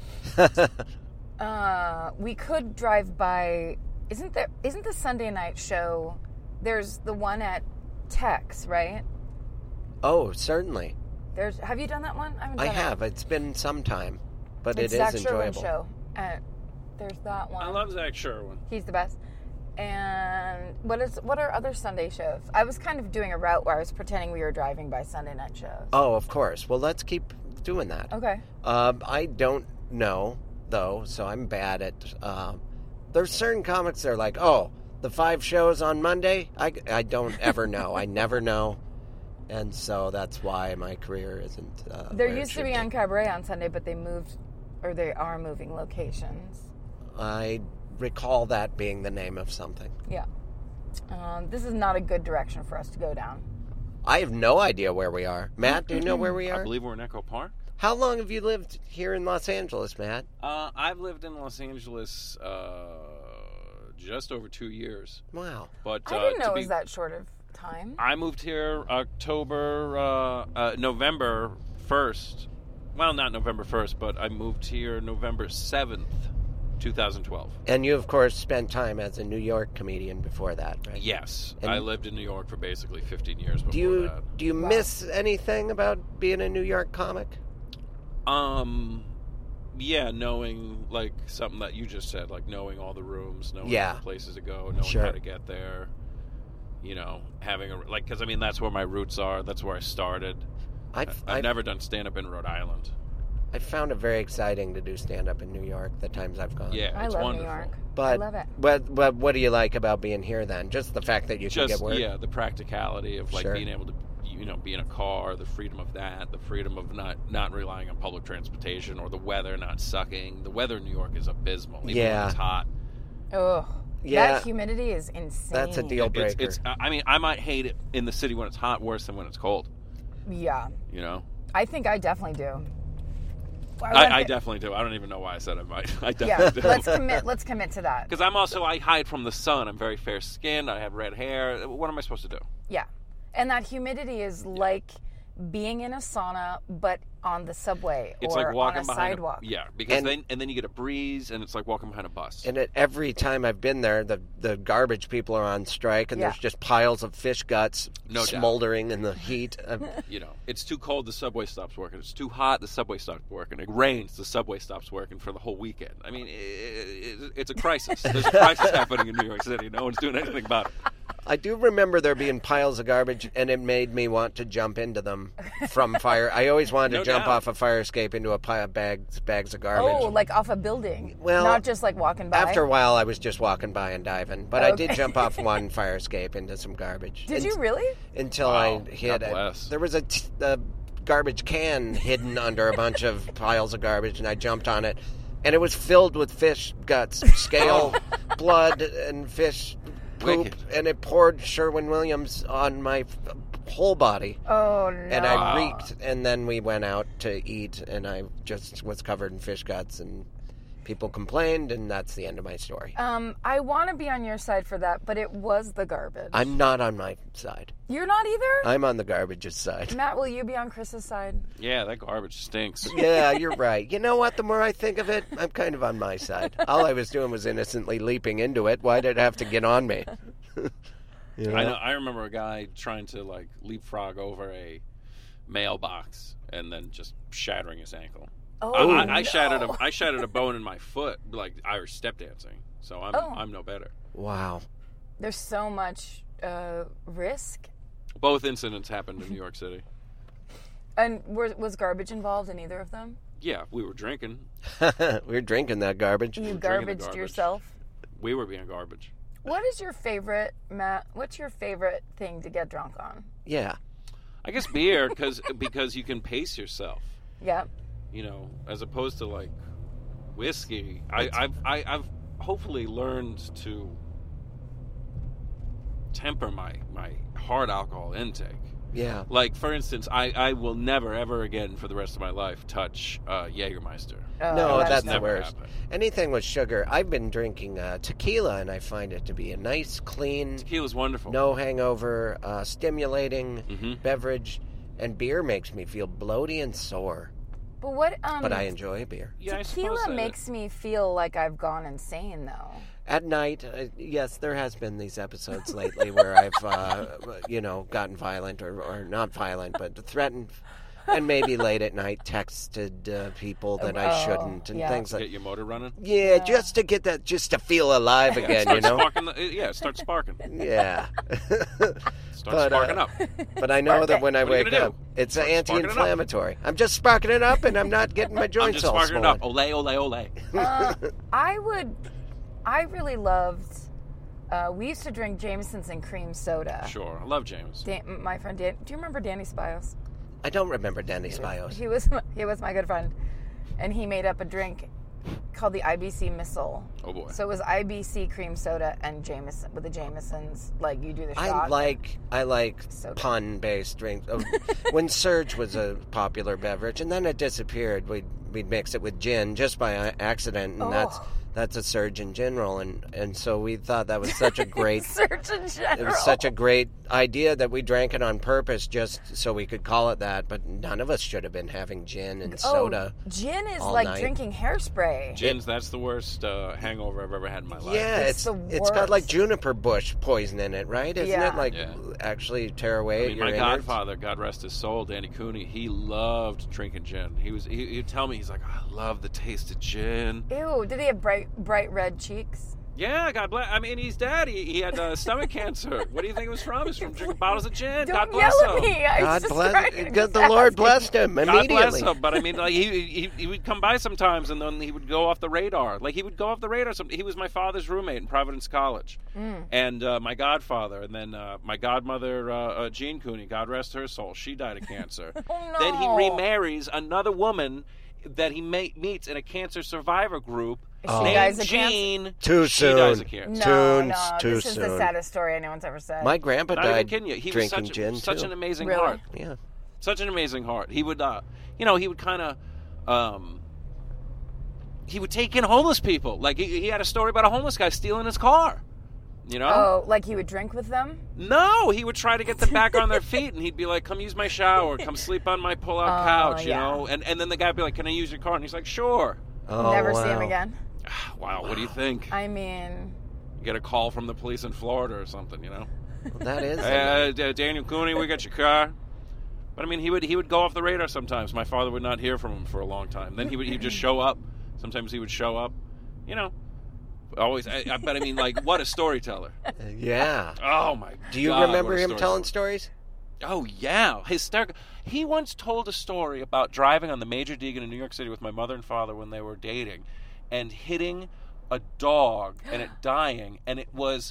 We could drive by. Isn't the Sunday night show? There's the one at Tex, right? Oh, certainly. Have you done that one? I haven't I done have. It's been some time, but It's it Zach is Sherwin enjoyable. show. There's that one. I love Zach Sherwin. He's the best. And what are other Sunday shows? I was kind of doing a route where I was pretending we were driving by Sunday night shows. Oh, of course. Well, let's keep doing that. Okay. I don't know, though, so I'm bad at... there's certain comics that are like, oh, the 5 shows on Monday? I don't ever know. I never know. And so that's why my career isn't... There where it used to should be on Cabaret on Sunday, but they moved, or they are moving locations. I recall that being the name of something. Yeah. This is not a good direction for us to go down. I have no idea where we are. Matt, do you know where we I are? believe we're in Echo Park. How long have you lived here in Los Angeles, Matt? I've lived in Los Angeles just over 2 years. Wow. But I didn't know to it be- was that short of time. I moved here November 1st. Well, not November 1st, but I moved here November 7th, 2012. And you, of course, spent time as a New York comedian before that, right? Yes. And- I lived in New York for basically 15 years before that. Do you miss anything about being a New York comic? Yeah, knowing, like, something that you just said, like, knowing all the rooms, knowing Yeah. all the places to go, knowing Sure. how to get there, you know, having because, I mean, that's where my roots are, that's where I started. I've never done stand-up in Rhode Island. I found it very exciting to do stand-up in New York the times I've gone. Yeah, I it's love wonderful. New York. But, I love it. But what do you like about being here then? Just the fact that you can Just, get work? yeah, the practicality of, like, Sure. being able to, you know, be in a car, the freedom of that, the freedom of not relying on public transportation or the weather not sucking. The weather in New York is abysmal, even Yeah. when it's hot. Ugh. Yeah. That humidity is insane. That's a deal breaker. It's I mean, I might hate it in the city when it's hot worse than when it's cold, Yeah. you know? I think I definitely do. I definitely do. I don't even know why I said I might. I Yeah, definitely do. let's commit to that. Because I hide from the sun. I'm very fair skinned. I have red hair. What am I supposed to do? Yeah. And that humidity is like being in a sauna, but on the subway It's or like walking on a behind sidewalk. yeah, because And- then you get a breeze, and it's like walking behind a bus. And every time I've been there, the garbage people are on strike, and Yeah. there's just piles of fish guts No doubt. smoldering in the heat. You know, it's too cold, the subway stops working. It's too hot, the subway stops working. It rains, the subway stops working for the whole weekend. I mean, it's a crisis. There's a crisis happening in New York City. No one's doing anything about it. I do remember there being piles of garbage, and it made me want to jump into them from fire. I always wanted to No jump doubt. off a fire escape into a pile of bags of garbage. Oh, like off a building. Well, not just like walking by. After a while, I was just walking by and diving, but I did Okay. jump off one fire escape into some garbage. Did you really? Until Wow. I hit God it. bless. There was a garbage can hidden under a bunch of piles of garbage, and I jumped on it, and it was filled with fish guts, scale, blood, and fish poop, Wicked. and it poured Sherwin-Williams on my whole body. Oh no. And I reeked, and then we went out to eat, and I just was covered in fish guts, and people complained, and that's the end of my story. I want to be on your side for that, but it was the garbage. I'm not on my side. You're not either? I'm on the garbage's side. Matt, will you be on Chris's side? Yeah, that garbage stinks. Yeah, you're right. You know what? The more I think of it, I'm kind of on my side. All I was doing was innocently leaping into it. Why did it have to get on me? You know? I know. I remember a guy trying to like leapfrog over a mailbox and then just shattering his ankle. Oh, I shattered a bone in my foot, like Irish step dancing. So I'm no better. Wow. There's so much risk. Both incidents happened in New York City. And was garbage involved in either of them? Yeah, we were drinking. We were drinking that garbage. You drinking the garbaged garbage. yourself? We were being garbage. What is your favorite, Matt? What's your favorite thing to get drunk on? Yeah. I guess beer, because you can pace yourself. Yeah. You know, as opposed to like whiskey. I've hopefully learned to temper my hard alcohol intake. Yeah. Like, for instance, I will never, ever again for the rest of my life touch Jägermeister. No, That that's just the never worst. happened. Anything with sugar. I've been drinking tequila, and I find it to be a nice, clean, Tequila's wonderful. no hangover, stimulating Mhm. beverage. And beer makes me feel bloaty and sore. But what? But I enjoy beer. Yeah, I Tequila suppose that- makes me feel like I've gone insane, though. At night, yes, there has been these episodes lately where I've, gotten violent or not violent, but threatened, and maybe late at night texted people that I shouldn't and yeah. things like. Get your motor running. Yeah, just to get that, just to feel alive again, you know. Start sparking. Yeah. Start sparking up. But I know that when I What are you wake gonna up, do? it's Start sparking it up. anti-inflammatory. I'm just sparking it up, and I'm not getting my I'm joints just all sparking it swollen. up. Ole. I really loved. We used to drink Jameson's and cream soda. Sure, I love James. My friend Dan. Do you remember Danny Spios? I don't remember Danny Spios. He was my good friend, and he made up a drink called the IBC Missile. Oh boy. So it was IBC cream soda and Jameson with the Jamesons. Like you do the shot. I like So good. pun-based drinks. When Surge was a popular beverage, and then it disappeared, we'd mix it with gin just by accident, and that's a Surge in general, and so we thought that was such a great. Surgeon General. It was such a great idea that we drank it on purpose just so we could call it that, but none of us should have been having gin and soda. Gin is all like night. drinking hairspray. Gin's, that's the worst hangover I've ever had in my life. Yeah, It's the it's got like worst. juniper bush poison in it, right? Isn't Yeah. it like Yeah. actually tear away I mean, at your my innards? godfather, God rest his soul, Danny Cooney, he loved drinking gin. He'd tell me, he's like, I love the taste of gin. Ew, did he have bright red cheeks? Yeah, God bless. I mean, he's dead. He had stomach cancer. What do you think it was from? It's from drinking bottles of gin. Don't God bless yell at him. me. I was God just bless. trying to God, the just Lord ask blessed him God immediately. bless him. But I mean, like, he would come by sometimes, and then he would go off the radar. Like, he would go off the radar. He was my father's roommate in Providence College, and my godfather, and then my godmother, Jean Cooney, God rest her soul, she died of cancer. Oh, no. Then he remarries another woman that he meets in a cancer survivor group. She named dies of Jean. Too She soon. dies of cancer. Tunes, No, too this is the soon. saddest story anyone's ever said. My grandpa Not even died kidding you. He was drinking such, gin such too. an amazing Really? heart. Yeah. Such an amazing heart. He would, he would kind of, he would take in homeless people. Like, he had a story about a homeless guy stealing his car. You know? Oh, like he would drink with them? No, he would try to get them back on their feet, and he'd be like, come use my shower, come sleep on my pull-out couch, you yeah. know? And then the guy would be like, can I use your car? And he's like, sure. Oh, Never wow. see him again. Wow, what do you think? I mean, You get a call from the police in Florida or something, you know? Well, that is. Daniel Cooney, we got your car. But I mean, he would go off the radar sometimes. My father would not hear from him for a long time. Then he'd just show up. Sometimes he would show up. You know, always. But I mean, like, what a storyteller! Yeah. Oh my! Do you God, remember what a him telling stories? Oh yeah, hysterical. He once told a story about driving on the Major Deegan in New York City with my mother and father when they were dating, and hitting a dog and it dying, and it was,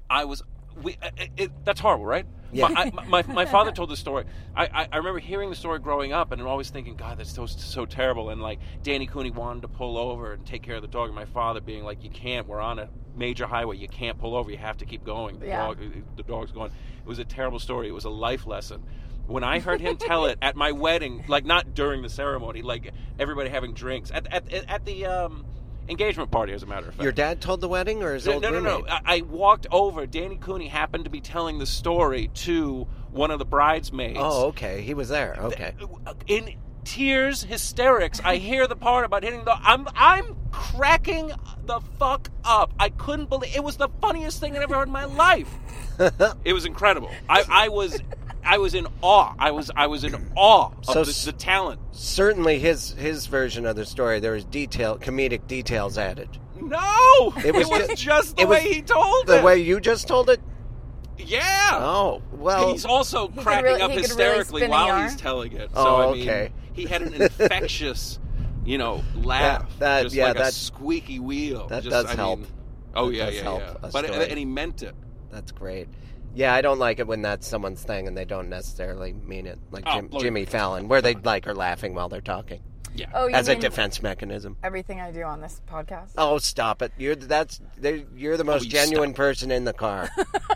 that's horrible, right? Yeah. My father told the story. I remember hearing the story growing up and always thinking, God, that's so terrible. And like Danny Cooney wanted to pull over and take care of the dog, and my father being like, you can't. We're on a major highway. You can't pull over. You have to keep going. The dog's going. It was a terrible story. It was a life lesson. When I heard him tell it at my wedding, like not during the ceremony, like everybody having drinks at the engagement party, as a matter of fact. Your dad told the wedding, or his old No. roommate? I walked over. Danny Cooney happened to be telling the story to one of the bridesmaids. Oh, okay. He was there. Okay. In tears, hysterics. I hear the part about hitting the. I'm cracking the fuck up. I couldn't believe it was the funniest thing I ever heard in my life. It was incredible. I was in awe. I was in awe of the talent. Certainly, his version of the story, there was comedic details added. No, It was just the it was way he told it. The way you just told it. Yeah. Oh, well. He's also could cracking really- up he could really hysterically spin a while yarn. he's telling it. Oh, So I mean, okay. he had an infectious, laugh. That- just yeah, like a that- squeaky wheel. that Just, does I mean, help. oh That yeah, does yeah, help yeah. a But story. and he meant it. That's great. Yeah, I don't like it when that's someone's thing and they don't necessarily mean it, like look, Jimmy Fallon, where they are laughing while they're talking Yeah. oh, you as a mean defense mechanism. everything I do on this podcast? Oh, stop it! You're the most you genuine person in the car.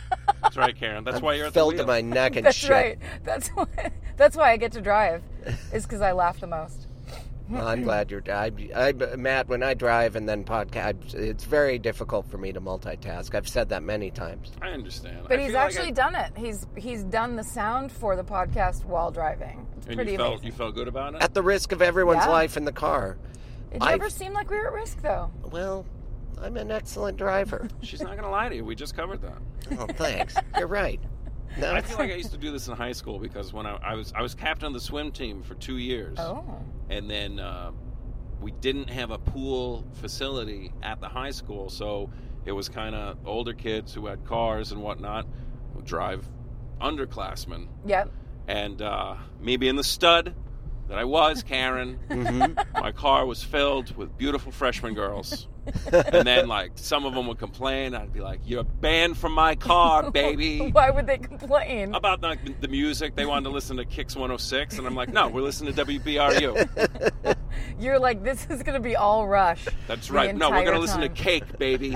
That's right, Karen. That's why you're at the filled wheel. to my neck and That's shit. right. That's why I get to drive. Is because I laugh the most. Well, I'm glad you're. Matt, when I drive and then podcast, it's very difficult for me to multitask. I've said that many times. I understand. But I he's feel like actually done it. He's done the sound for the podcast while driving. It's And pretty amazing. you felt good about it? At the risk of everyone's Yeah. life in the car. Did you ever seem like we were at risk, though? Well, I'm an excellent driver. She's not going to lie to you. We just covered that. Oh, thanks. You're right. No, I feel like I used to do this in high school because when I was captain of the swim team for 2 years. Oh. And then we didn't have a pool facility at the high school, so it was kind of older kids who had cars and whatnot would drive underclassmen. Yep. And me being the stud that I was, Karen, my car was filled with beautiful freshman girls. And then, like, some of them would complain. I'd be like, "You're banned from my car, baby." Why would they complain? About the music. They wanted to listen to Kix 106. And I'm like, no, we're listeing to WBRU. You're like, this is going to be all Rush. That's the right. No, we're entire going to listen to time. Cake, baby.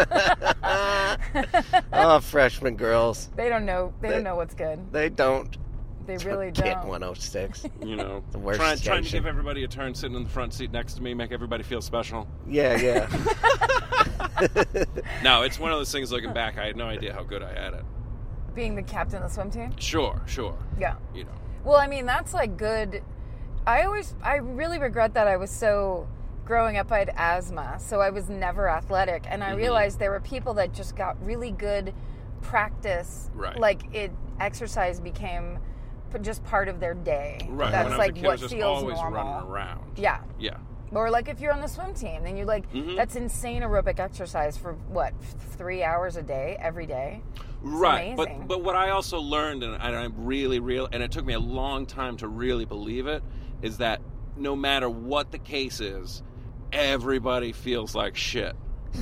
Oh, freshman girls. They don't know. They don't know what's good. They don't. They really Kit don't. 106. You know, The worst trying to station. give everybody a turn sitting in the front seat next to me, make everybody feel special. Yeah, yeah. No, it's one of those things looking back, I had no idea how good I had it. Being the captain of the swim team. Sure. Yeah. You know. Well, I mean, that's like good. I really regret that I was so. Growing up, I had asthma, so I was never athletic, and I realized there were people that just got really good practice. Right. Like exercise became just part of their day. Right. That's when I was like a kid, I what was just feels always normal. running around. Yeah. Yeah. Or like if you're on the swim team, then you like that's insane aerobic exercise for what 3 hours a day every day. It's Right, amazing. but what I also learned, and I'm really real, and it took me a long time to really believe it, is that no matter what the case is, everybody feels like shit.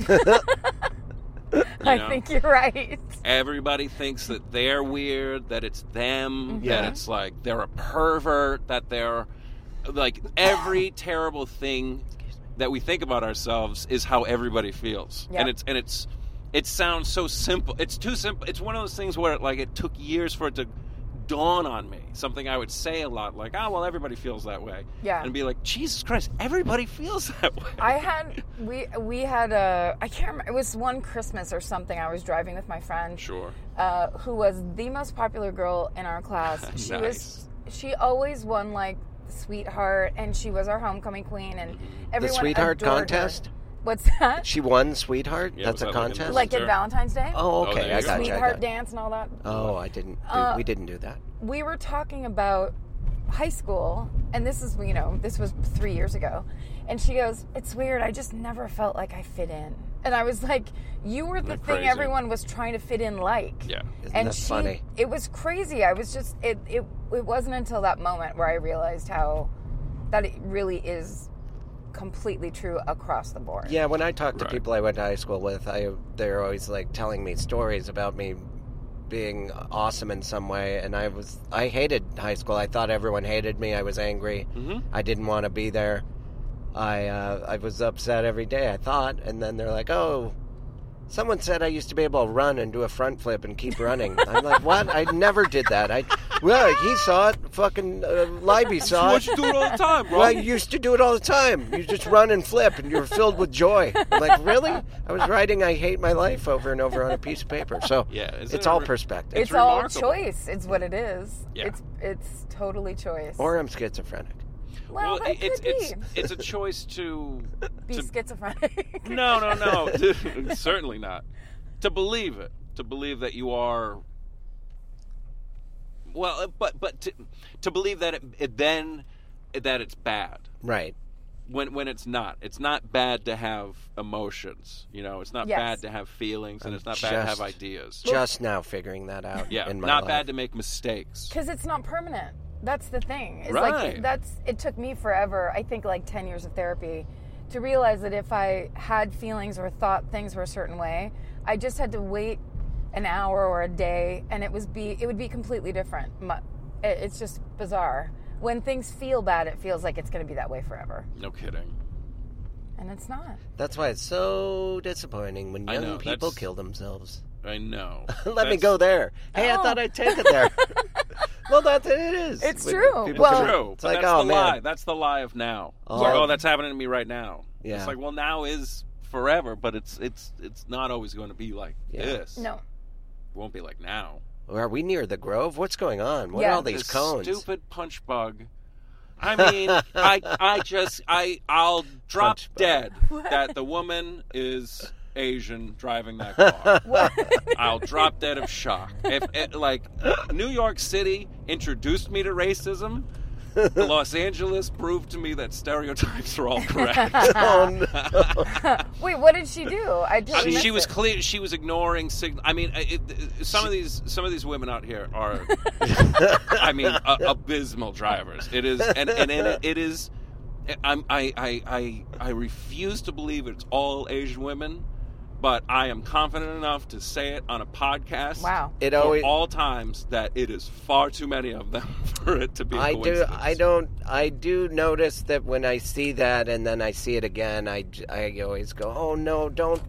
I know? think you're right. Everybody thinks that they're weird, that it's them, Yeah. that it's like they're a pervert, that they're like every terrible thing that we think about ourselves is how everybody feels. Yeah. And it sounds so simple. It's too simple. It's one of those things where like it took years for it to dawn on me. Something I would say a lot, like, "Oh, well, everybody feels that way." Yeah. And be like, "Jesus Christ, everybody feels that way." We had a, I can't remember, it was one Christmas or something. I was driving with my friend, Sure. who was the most popular girl in our class. She always won like the sweetheart, and she was our homecoming queen, and The everyone sweetheart adored her. contest? What's that? She won Sweetheart? Yeah, That's was a that like in contest? Like at Sure. Valentine's Day? Oh, Oh, okay. there you I go. got you. Sweetheart dance and all that. Oh, I didn't. We didn't do that. We were talking about high school, and this is, this was 3 years ago, and she goes, "It's weird, I just never felt like I fit in." And I was like, "You were the Isn't that thing crazy? everyone was trying to fit in like." Yeah. Isn't that funny? It was crazy. I was just, it wasn't until that moment where I realized that it really is completely true across the board. Yeah, when I talk to Right. people I went to high school with, they're always like telling me stories about me being awesome in some way, and I hated high school. I thought everyone hated me. I was angry. I didn't want to be there. I was upset every day, I thought, and then they're like, "Oh, someone said I used to be able to run and do a front flip and keep running." I'm like, "What? I never did that." Well, he saw it. Fucking Libby saw it. You do it all the time, bro. Well, I used to do it all the time. You just run and flip, and you're filled with joy. I'm like, really? I was writing "I hate my life" over and over on a piece of paper. So Yeah, isn't it's it all re- perspective. It's all remarkable. choice. It's what it is. Yeah. It's totally choice. Or I'm schizophrenic. well, that it's could be. it's a choice to Be schizophrenic. no, certainly not. To believe it, to believe that you are. Well, but to believe that that it's bad Right. when it's not. It's not bad to have emotions. It's not Yes. bad to have feelings, and it's not bad to have ideas. Just now figuring that out. Yeah, in my not life. bad to make mistakes. Because it's not permanent. That's the thing. It's Right. like it took me forever, I think like 10 years of therapy, to realize that if I had feelings or thought things were a certain way, I just had to wait an hour or a day, and it would be completely different. It's just bizarre. When things feel bad, it feels like it's going to be that way forever. No kidding. And it's not. That's why it's so disappointing when I young know, people that's- kill themselves. I know. Let me go there. Hey, I thought I'd take it there. Well, that's it is. It's true. People Well, can- True, it's but like, that's oh, the man. lie. That's the lie of now. Oh. It's like, oh, that's happening to me right now. Yeah. It's like, well, now is forever, but it's not always going to be like Yeah. this. No. It won't be like now. Are we near the Grove? What's going on? What Yeah. are all these This cones? stupid punch bug. I mean, I'll drop Punch bug. dead that the woman is Asian driving that car. I'll drop dead of shock. If like New York City introduced me to racism, Los Angeles proved to me that stereotypes are all correct. Oh, no. Wait, what did she do? I didn't. She miss was it. clear. She was ignoring signal. I mean, some of these women out here are, I mean, abysmal drivers. It is, and it is. I refuse to believe it's all Asian women, but I am confident enough to say it on a podcast. Wow. It For always. all times that it is far too many of them for it to be. A coincidence. I do notice that when I see that and then I see it again, I always go, oh no, don't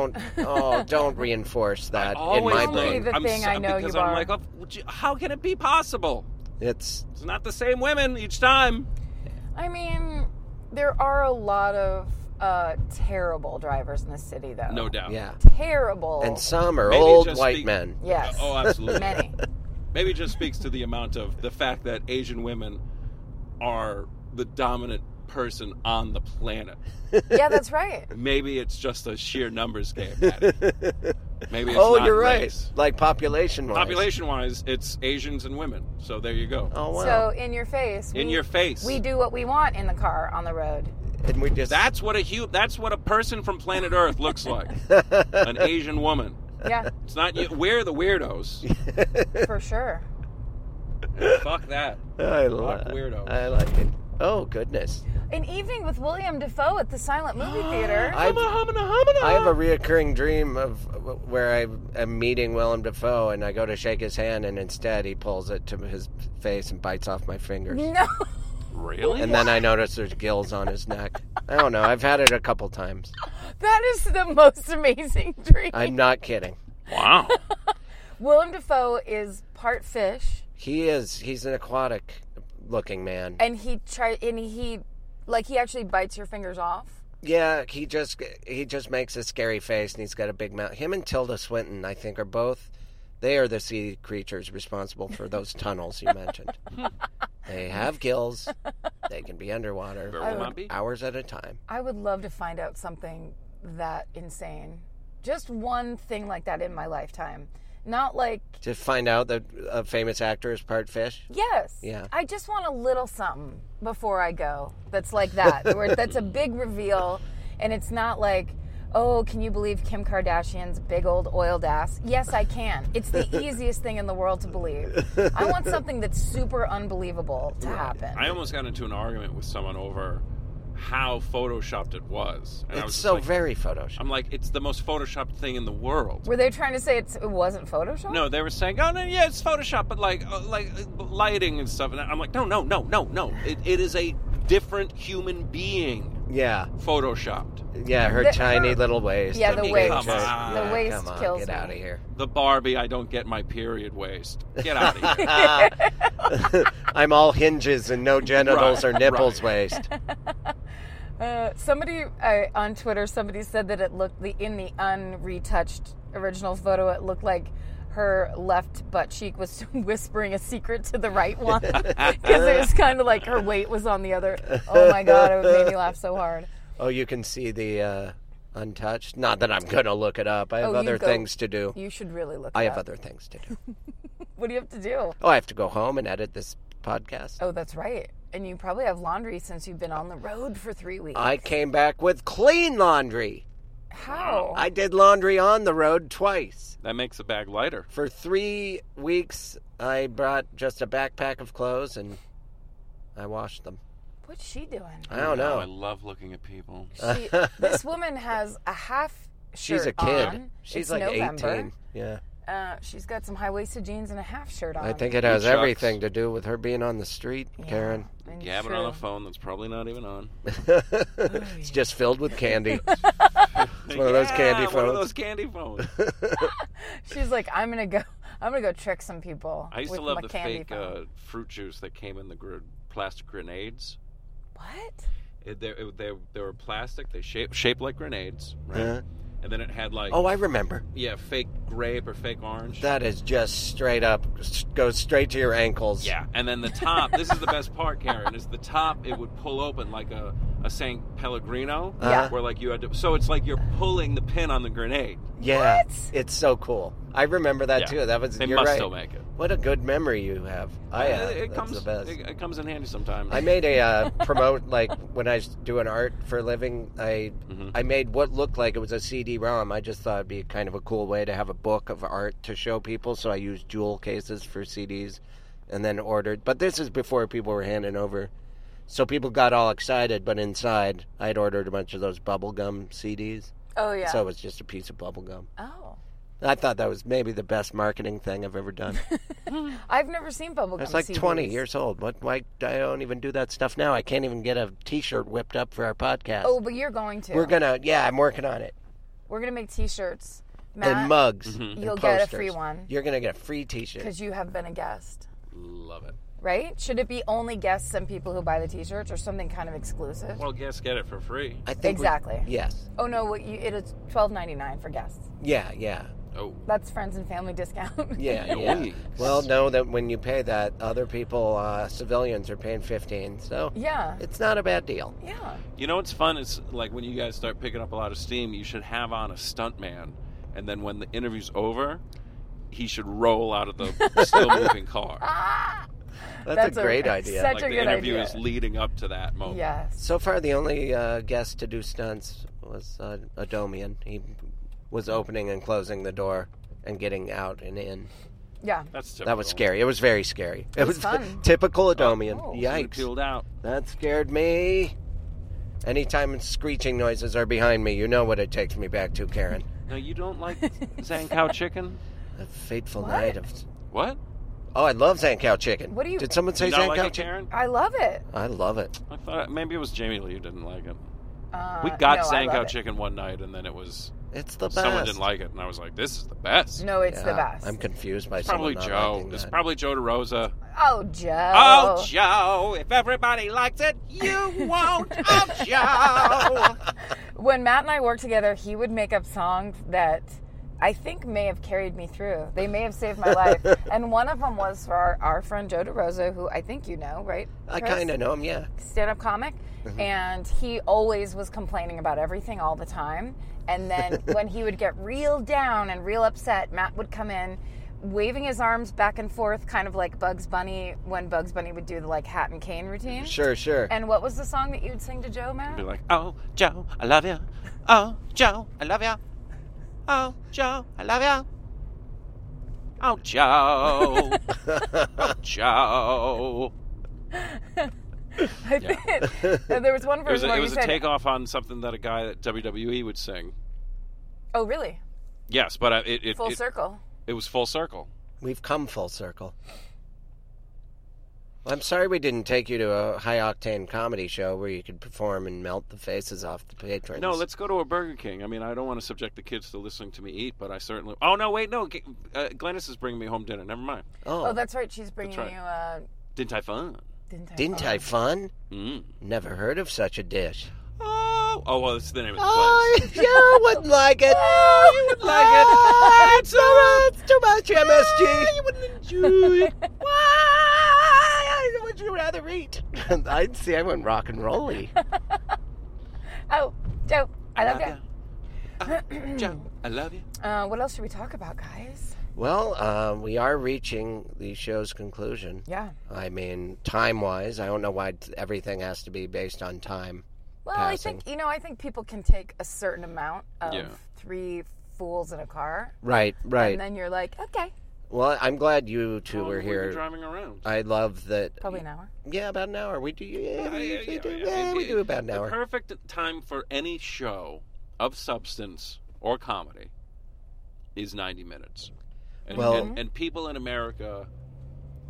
reinforce that in Always my Only brain. the thing I know because you I'm are. like, oh, how can it be possible? It's It's not the same women each time. I mean, there are a lot of terrible drivers in the city, though. No doubt. yeah, Terrible. and some are Maybe it old just white speak- men. Yes. Oh, absolutely. Many. Maybe it just speaks to the amount of the fact that Asian women are the dominant person on the planet. Yeah, that's right. Maybe it's just a sheer numbers game. Maybe it's Oh, not you're right. race. Like population-wise. Population-wise, it's Asians and women. So there you go. Oh wow. So in your face. In your face. We do what we want in the car on the road. and we just That's what a person from planet Earth looks like. An Asian woman. Yeah, It's not you. We're the weirdos. for sure. Fuck that. I Fuck weirdos. I like it. Oh goodness. An evening with William Dafoe at the Silent Movie Theater. I have a reoccurring dream of where I am meeting Willem Dafoe and I go to shake his hand and instead he pulls it to his face and bites off my fingers. No. Really? And then I notice there's gills on his neck. I don't know. I've had it a couple times. That is the most amazing dream. I'm not kidding. Wow. Willem Dafoe is part fish, He is. He's an aquatic looking man. and he actually bites your fingers off. Yeah, he just makes a scary face and he's got a big mouth. Him and Tilda Swinton, I think, are both. They are the sea creatures responsible for those tunnels you mentioned. They have gills. They can be underwater There will not be. hours at a time. I would love to find out something that insane. Just one thing like that in my lifetime. Not like, To find out that a famous actor is part fish. yes. Yeah. I just want a little something before I go that's like that. Where that's a big reveal, and it's not like, oh, can you believe Kim Kardashian's big old oiled ass? Yes, I can. It's the easiest thing in the world to believe. I want something that's super unbelievable to happen. I almost got into an argument with someone over how photoshopped it was. And I was It's just so like, very Photoshop. I'm like, it's the most photoshopped thing in the world. Were they trying to say it wasn't Photoshop? No, they were saying, oh, no, yeah, it's Photoshop, but like lighting and stuff. And I'm like, no. It is a different human being Yeah. photoshopped. Yeah, her The- tiny her- little waist. Yeah, I the mean, waist. Come on. The waist come on, kills get me. out of here. The Barbie, I don't get my period waste. Get out of here. I'm all hinges and no genitals Right, or nipples right. waist. Somebody on Twitter, somebody said that it looked in the unretouched original photo, it looked like her left butt cheek was whispering a secret to the right one because it was kind of like her weight was on the other. Oh my god, it made me laugh so hard. Oh, you can see the untouched? Not that I'm going to look it up. I have Oh, you other go- things to do. You should really look. I it have up. other things to do. What do you have to do? Oh, I have to go home and edit this podcast. Oh, that's right. And you probably have laundry since you've been on the road for 3 weeks. I came back with clean laundry. How? I did laundry on the road twice. That makes the bag lighter. For 3 weeks, I brought just a backpack of clothes and I washed them. What's she doing? I don't I know. love looking at people. This woman has a half shirt She's a kid. on. She's It's like November. 18. Yeah. She's got some high-waisted jeans and a half shirt on. I think it has Chucks. everything to do with her being on the street, Karen. And Gabbing true. on a phone that's probably not even on. It's just filled with candy. It's one of those candy phones. One of those candy phones. She's like, I'm gonna go trick some people. I used with to love my the candy fake phone. fruit juice that came in the plastic grenades. What? They were plastic. They shaped like grenades, right? Yeah. And then it had like Oh, I remember. fake grape or fake orange. That is just straight up, goes straight to your ankles. Yeah, and then the top. This is the best part, Karen. Is the top? It would pull open like a San Pellegrino. Yeah. Where like you had to. So it's like you're pulling the pin on the grenade. Yeah. What? It's so cool. I remember that Yeah. too. That was. They You're must right. still make it. What a good memory you have. It That's comes. the best. It comes in handy sometimes. I made a promote, like when I do an art for a living, I made what looked like it was a CD-ROM. I just thought it'd be kind of a cool way to have a book of art to show people, so I used jewel cases for CDs and then ordered. But this is before people were handing over. So people got all excited, but inside I'd ordered a bunch of those bubblegum CDs. Oh yeah. So it was just a piece of bubblegum. Oh. I thought that was maybe the best marketing thing I've ever done. I've never seen bubblegum. It's like CDs. 20 years old. Why I don't even do that stuff now. I can't even get a T-shirt whipped up for our podcast. Oh, but you're going to. I'm working on it. We're gonna make T-shirts. Matt, And mugs. And You'll get a posters. free one You're going to get a free T-shirt. because you have been a guest, love it. right? Should it be only guests and people who buy the T-shirts, or something kind of exclusive? Well, guests get it for free. I think Exactly. Yes. Oh no, it is $12.99 for guests. Yeah. Oh. That's friends and family discount. Yeah. Yoinks. Well, know that when you pay that, other people, civilians, are paying $15. So Yeah. it's not a bad deal. Yeah. You know what's fun? It's like when you guys start picking up a lot of steam, you should have on a stuntman, and then when the interview's over, he should roll out of the still moving car. That's a great idea. Such Like a the good interview idea. is leading up to that moment. Yes. So far, the only guest to do stunts was Adomian. He was opening and closing the door and getting out and in. Yeah. That's typical. That was scary. It was very scary. It was fun. typical Adomian. Oh. He Yikes. peeled out. That scared me. Anytime screeching noises are behind me, you know what it takes me back to, Karen. No, you don't like Zankow chicken? A fateful What? night of... What? Oh, I love Zankow chicken. What do you- Did someone say You not like Zankow it, chicken? Karen? I love it. I love it. I thought maybe it was Jamie Lee who didn't like it. We No, got I love Zankow it. chicken one night, and then it was It's the best. someone didn't like it, and I was like, "This is the best." No, it's the Yeah, best. I'm confused by Probably someone not Joe. liking It's that. probably Joe DeRosa. Oh, Joe. Oh, Joe! If everybody likes it, you won't. Oh, Joe! When Matt and I worked together, he would make up songs that I think may have carried me through. They may have saved my life. And one of them was for our friend Joe DeRosa, who I think you know, right? I Chris? kind of know him, yeah. Stand-up comic. And he always was complaining about everything all the time. And then when he would get real down and real upset, Matt would come in waving his arms back and forth, kind of like Bugs Bunny, when Bugs Bunny would do the like hat and cane routine. Sure. And what was the song that you'd sing to Joe, Matt? Be like, "Oh, Joe, I love you. Oh, Joe, I love you. Oh, Joe, I love you. Oh, Joe. Oh, Joe." I think there was one It was version where a you said, takeoff on something that a guy at WWE would sing. "Oh, really? Yes, but Full circle." it was full circle. We've come full circle. Well, I'm sorry we didn't take you to a high-octane comedy show where you could perform and melt the faces off the patrons. No, let's go to a Burger King. I mean, I don't want to subject the kids to listening to me eat, but I certainly... Oh, no, wait, no. Glennis is bringing me home dinner. Never mind. Oh, that's right. She's bringing right. you. Didn't I fun? Didn't I fun? Mm. Never heard of such a dish. Oh, well, that's the name of the place. Oh, you wouldn't like it. Oh, you wouldn't like it. It's too much MSG. You wouldn't enjoy it. Why would you rather eat? I went rock and rolly. Oh, Joe, I love you. Joe, I love you. What else should we talk about, guys? Well, we are reaching the show's conclusion. Yeah. I mean, time-wise, I don't know why everything has to be based on time. Well, Passing. I think people can take a certain amount of Yeah. 3 fools in a car. Right. And then you're like, okay, Well, I'm glad you two were We've been here. driving around. I love that. probably an hour. Yeah, about an hour. We do. Yeah, we usually do. Yeah, Yeah, we do about an The hour. perfect time for any show of substance or comedy is 90 minutes. And, Well- and people in America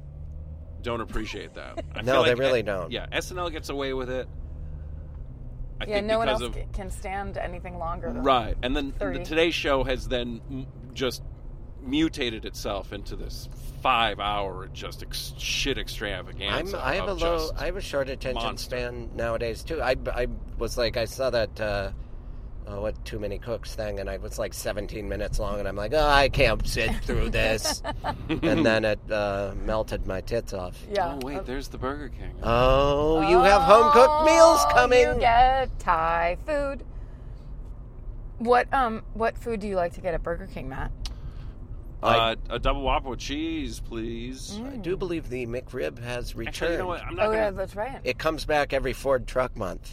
don't appreciate that. I No, feel they really don't. Yeah, SNL gets away with it. I Yeah, think no one because else of can stand anything longer than right, and then 30. the Today Show has then just mutated itself into this 5-hour just shit extravaganza. I have of I have a short attention monster. span nowadays too. I was like, I saw that what Too Many Cooks thing, and I was like 17 minutes long, and I'm like, oh, I can't sit through this, and then it melted my tits off. Yeah. Oh wait, there's the Burger King. Oh, you have home cooked meals coming. You get Thai food. What food do you like to get at Burger King, Matt? I A double Whopper with cheese, please. I do believe the McRib has returned. Actually, you know what? I'm not Oh gonna. yeah, that's right. It comes back every Ford Truck Month.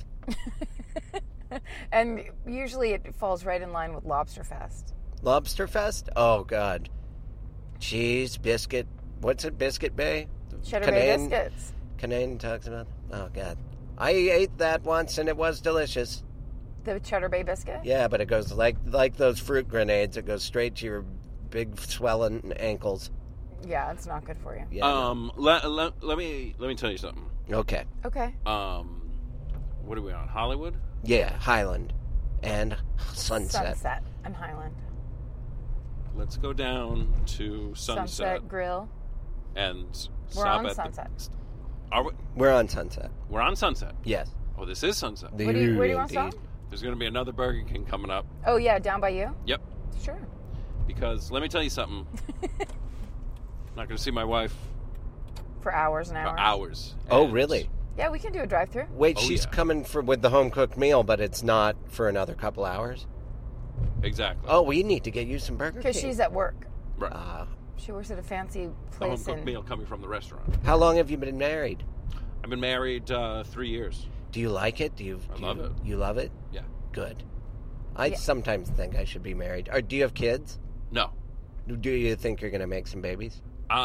And usually it falls right in line with Lobster Fest. Lobster Fest? Oh, God. Cheese, biscuit. What's it? Biscuit Bay? Cheddar Bay biscuits. Canaan talks about. Oh, God. I ate that once, and it was delicious. The Cheddar Bay biscuit? Yeah, but it goes like those fruit grenades. It goes straight to your big swelling ankles. Yeah, it's not good for you. Yeah. Let me tell you something. Okay. Okay. What are we on? Hollywood? Yeah, Highland and Sunset. Sunset and Highland. Let's go down to Sunset Grill. and We're stop on at Sunset. Are we? We're on Sunset. We're on Sunset. Yes. Oh, this is Sunset. Where do you want to stop? Indeed. There's going to be another Burger King coming up. Oh yeah, down by you? Yep. Sure. Because let me tell you something. I'm not going to see my wife For hours and hours. for hours. Oh, And really? Yeah, we can do a drive-through. Wait, Oh, she's yeah. coming with the home cooked meal, but it's not for another couple hours. Exactly. Oh, we need to get you some Burger King. Because she's at work. Right. Ah. She works at a fancy The home place cooked in. meal coming from the restaurant. How long have you been married? I've been married 3 years. Do you like it? I love it. You love it? Yeah. Good. I Yeah. sometimes think I should be married. Or do you have kids? No. Do you think you're going to make some babies?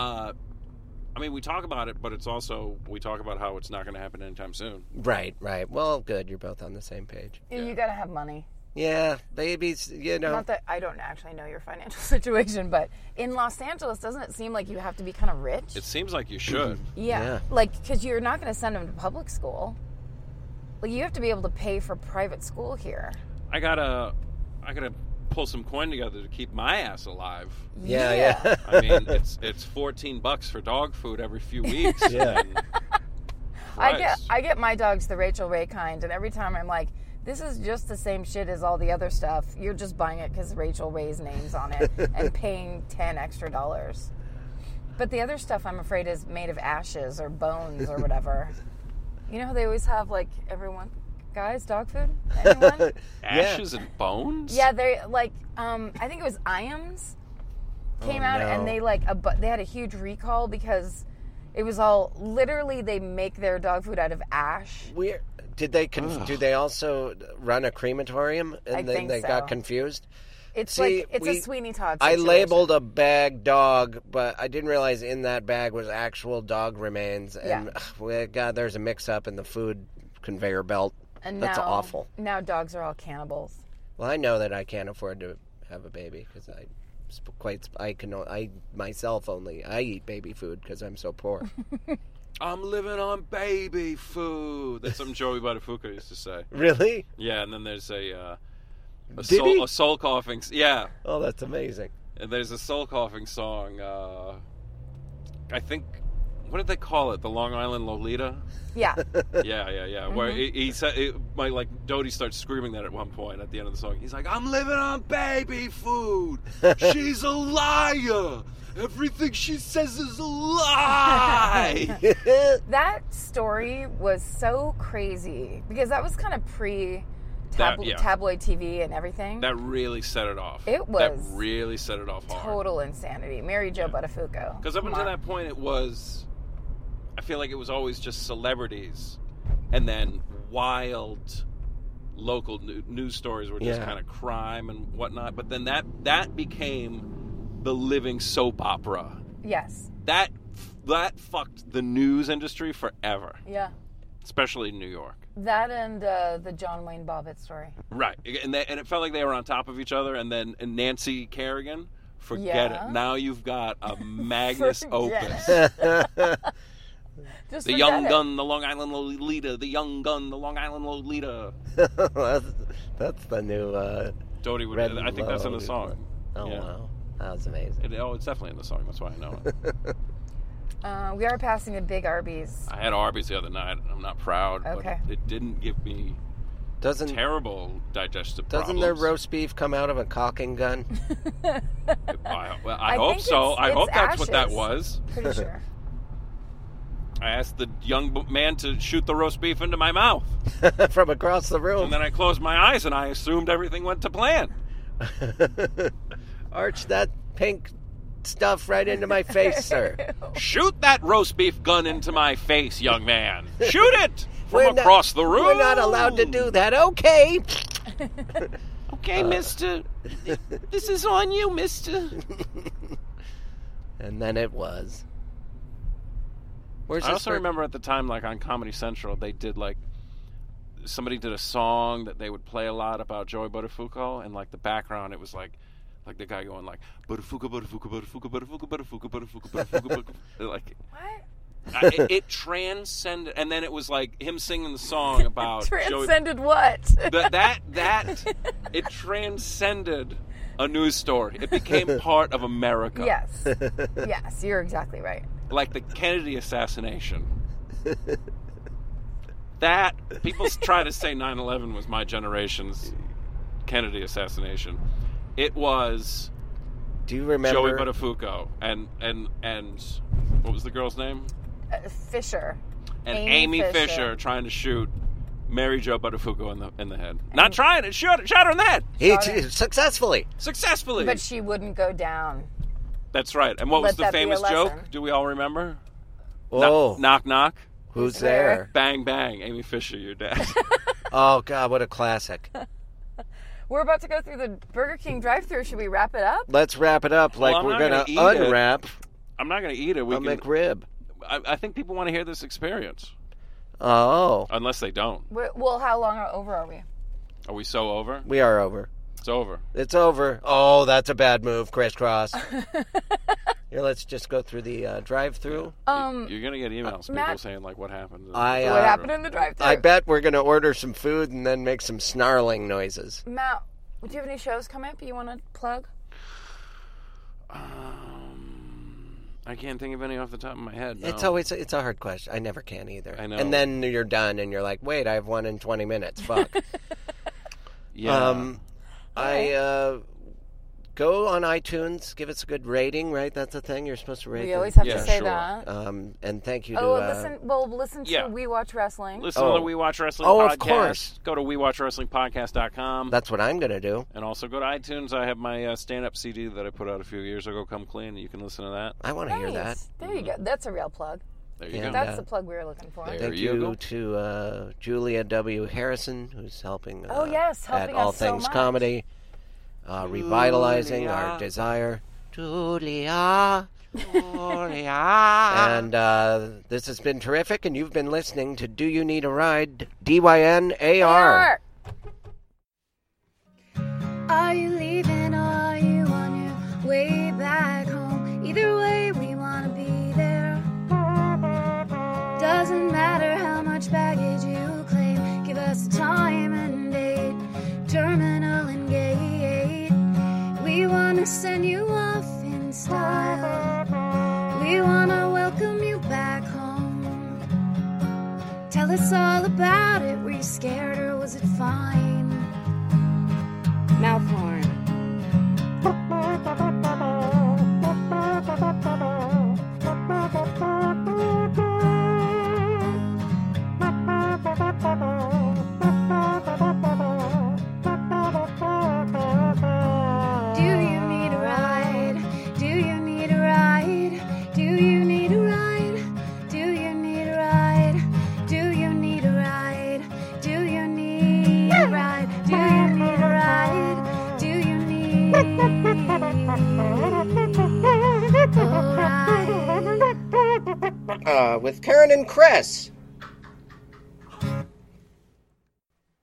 I mean, we talk about it, but it's also, we talk about how it's not going to happen anytime soon. Right. Well, good. You're both on the same page. You gotta have money. Yeah, babies, Not that I don't actually know your financial situation, but in Los Angeles, doesn't it seem like you have to be kind of rich? It seems like you should. Yeah. Like, because you're not going to send them to public school. Like, you have to be able to pay for private school here. I gotta pull some coin together to keep my ass alive. Yeah. I mean, it's $14 for dog food every few weeks. Yeah. and I Christ. get my dogs the Rachel Ray kind, and every time I'm like, this is just the same shit as all the other stuff. You're just buying it because Rachel Ray's name's on it and paying $10 extra. But the other stuff, I'm afraid, is made of ashes or bones or whatever. You know how they always have, like, everyone... Guys, dog food? Anyone? Ashes and bones? Yeah, they like I think it was Iams came out no. and they they had a huge recall because it was all literally they make their dog food out of ash. Weird. Did they do they also run a crematorium and I then think they got so. confused? It's See, like it's a Sweeney Todd I situation. labeled a bag dog, but I didn't realize in that bag was actual dog remains. And God, there's a mix-up in the food conveyor belt. and That's now, awful. Now dogs are all cannibals. Well, I know that I can't afford to have a baby because I myself only eat baby food because I'm so poor. I'm living on baby food. That's something Joey Buttafuoco used to say. Really? Yeah, and then there's a Did he? soul coughing. Yeah, Oh, that's amazing. and there's a soul coughing song. I think, what did they call it? The Long Island Lolita. Yeah. Yeah. Where he said, like Dodie starts screaming that at one point at the end of the song. He's like, "I'm living on baby food. She's a liar. Everything she says is a lie." That story was so crazy because that was kind of tabloid TV and everything. That really set it off. It That was really set it off hard. Total insanity. Mary Jo Buttafuoco. Because up Come until on. that point, I feel like it was always just celebrities, and then wild local news stories were just Yeah. kind of crime and whatnot. But then that became the living soap opera. Yes. That fucked the news industry forever, Yeah. especially in New York. That and the John Wayne Bobbitt story. Right, and it felt like they were on top of each other. And then Nancy Kerrigan, forget Yeah. it. Now you've got a Magnus Forget opus. Just The forget young it. gun, the Long Island Lolita. The young gun, the Long Island Lolita. That's the new. Dodie would. Red I think that's in the Lolita. song. Oh Yeah. wow, that was amazing. It's definitely in the song. That's why I know it. We are passing a big Arby's. I had Arby's the other night. I'm not proud, Okay. but it didn't give me Doesn't terrible digestive doesn't problems. their roast beef come out of a caulking gun? I hope think so. I it's hope that's what that ashes. was. Pretty sure. I asked the young man to shoot the roast beef into my mouth, From across the and room. then I closed my eyes and I assumed everything went to plan. Arch that pink stuff right into my face, sir. Shoot that roast beef gun into my face, young man. Shoot it We're from not- across the room. We're not allowed to do that. Okay. Okay, mister. This is on you, mister. And then it was. Where's I this also for- remember at the time, like on Comedy Central, they did somebody did a song that they would play a lot about Joey Buttafuoco, and like the background, it was like the guy going like Buttafuoco, Buttafuoco, Buttafuoco, Buttafuoco, Buttafuoco, Buttafuoco, Buttafuoco, like What? it transcended, and then it was like him singing the song about Joey. Transcended what? That it transcended a news story. It became part of America. Yes. Yes, you're exactly right. Like the Kennedy assassination. That people try to say 9/11 was my generation's Kennedy assassination. It was Do you remember? Joey Buttafuoco and what was the girl's name? Fisher. And Amy Amy Fisher. Fisher trying to shoot Mary Jo Buttafuoco in the head. Not trying to shot her in the head Successfully. successfully. But she wouldn't go down. That's right. And what Let was the that be a famous lesson. joke? Do we all remember? Oh, Knock knock. who's Who's there? there? Bang bang. Amy Fisher, your dad. Oh God, what a classic. We're about to go through the Burger King drive-thru. Should we wrap it up? Let's wrap it up like I'm we're not gonna gonna eat it. unwrap I'm not going to eat it. a We can. McRib. I think people want to hear this experience, Oh, unless they don't. Well, how long over are we? Are we so over? we are over. It's over. It's over. Oh, that's a bad move, crisscross. Here, let's just go through the drive-through. You're going to get emails, people Matt- saying like, "What happened?" I, What happened in the drive-thru? I bet we're gonna order some food and then make some snarling noises. Matt, do you have any shows coming up you want to plug? I can't think of any off the top of my head. No. It's a hard question. I never can either. I know. And then you're done, and you're like, wait, I have one in 20 minutes. Fuck. Yeah. I go on iTunes, give us a good rating. Right, that's the thing. You're supposed to rate. We them. always have Yeah, to say sure. that. And thank you to. Listen to yeah. We Watch Wrestling. Listen Oh. to the We Watch Wrestling Oh, podcast. of course. Go to WeWatchWrestlingPodcast.com. That's what I'm gonna do. And also go to iTunes. I have my stand-up CD that I put out a few years ago, Come Clean. You can listen to that. I want to hear that. Nice. There you go. That's a real plug. There you Yeah. go. That's the plug we were looking for. There Thank you you go. to Julia W. Harrison, who's helping. Oh, yes, helping at All us so Things much. Comedy, revitalizing our desire. Julia. And this has been terrific, and you've been listening to Do You Need a Ride? DYNAR. Are you leaving or are you on your way back home? Either way, we want to be there. Doesn't matter how much baggage you claim. Give us a time and date, terminal and gate. We want to send you off in style. We want to welcome you back home. Tell us all about it. Were you scared or was it fine? Mouth horn. Do you need a ride? Do you need a ride? Do you need a ride? Do you need a ride? Do you need a ride? Do you need a ride? Do you need a ride? Do you need a ride? With Karen and Chris.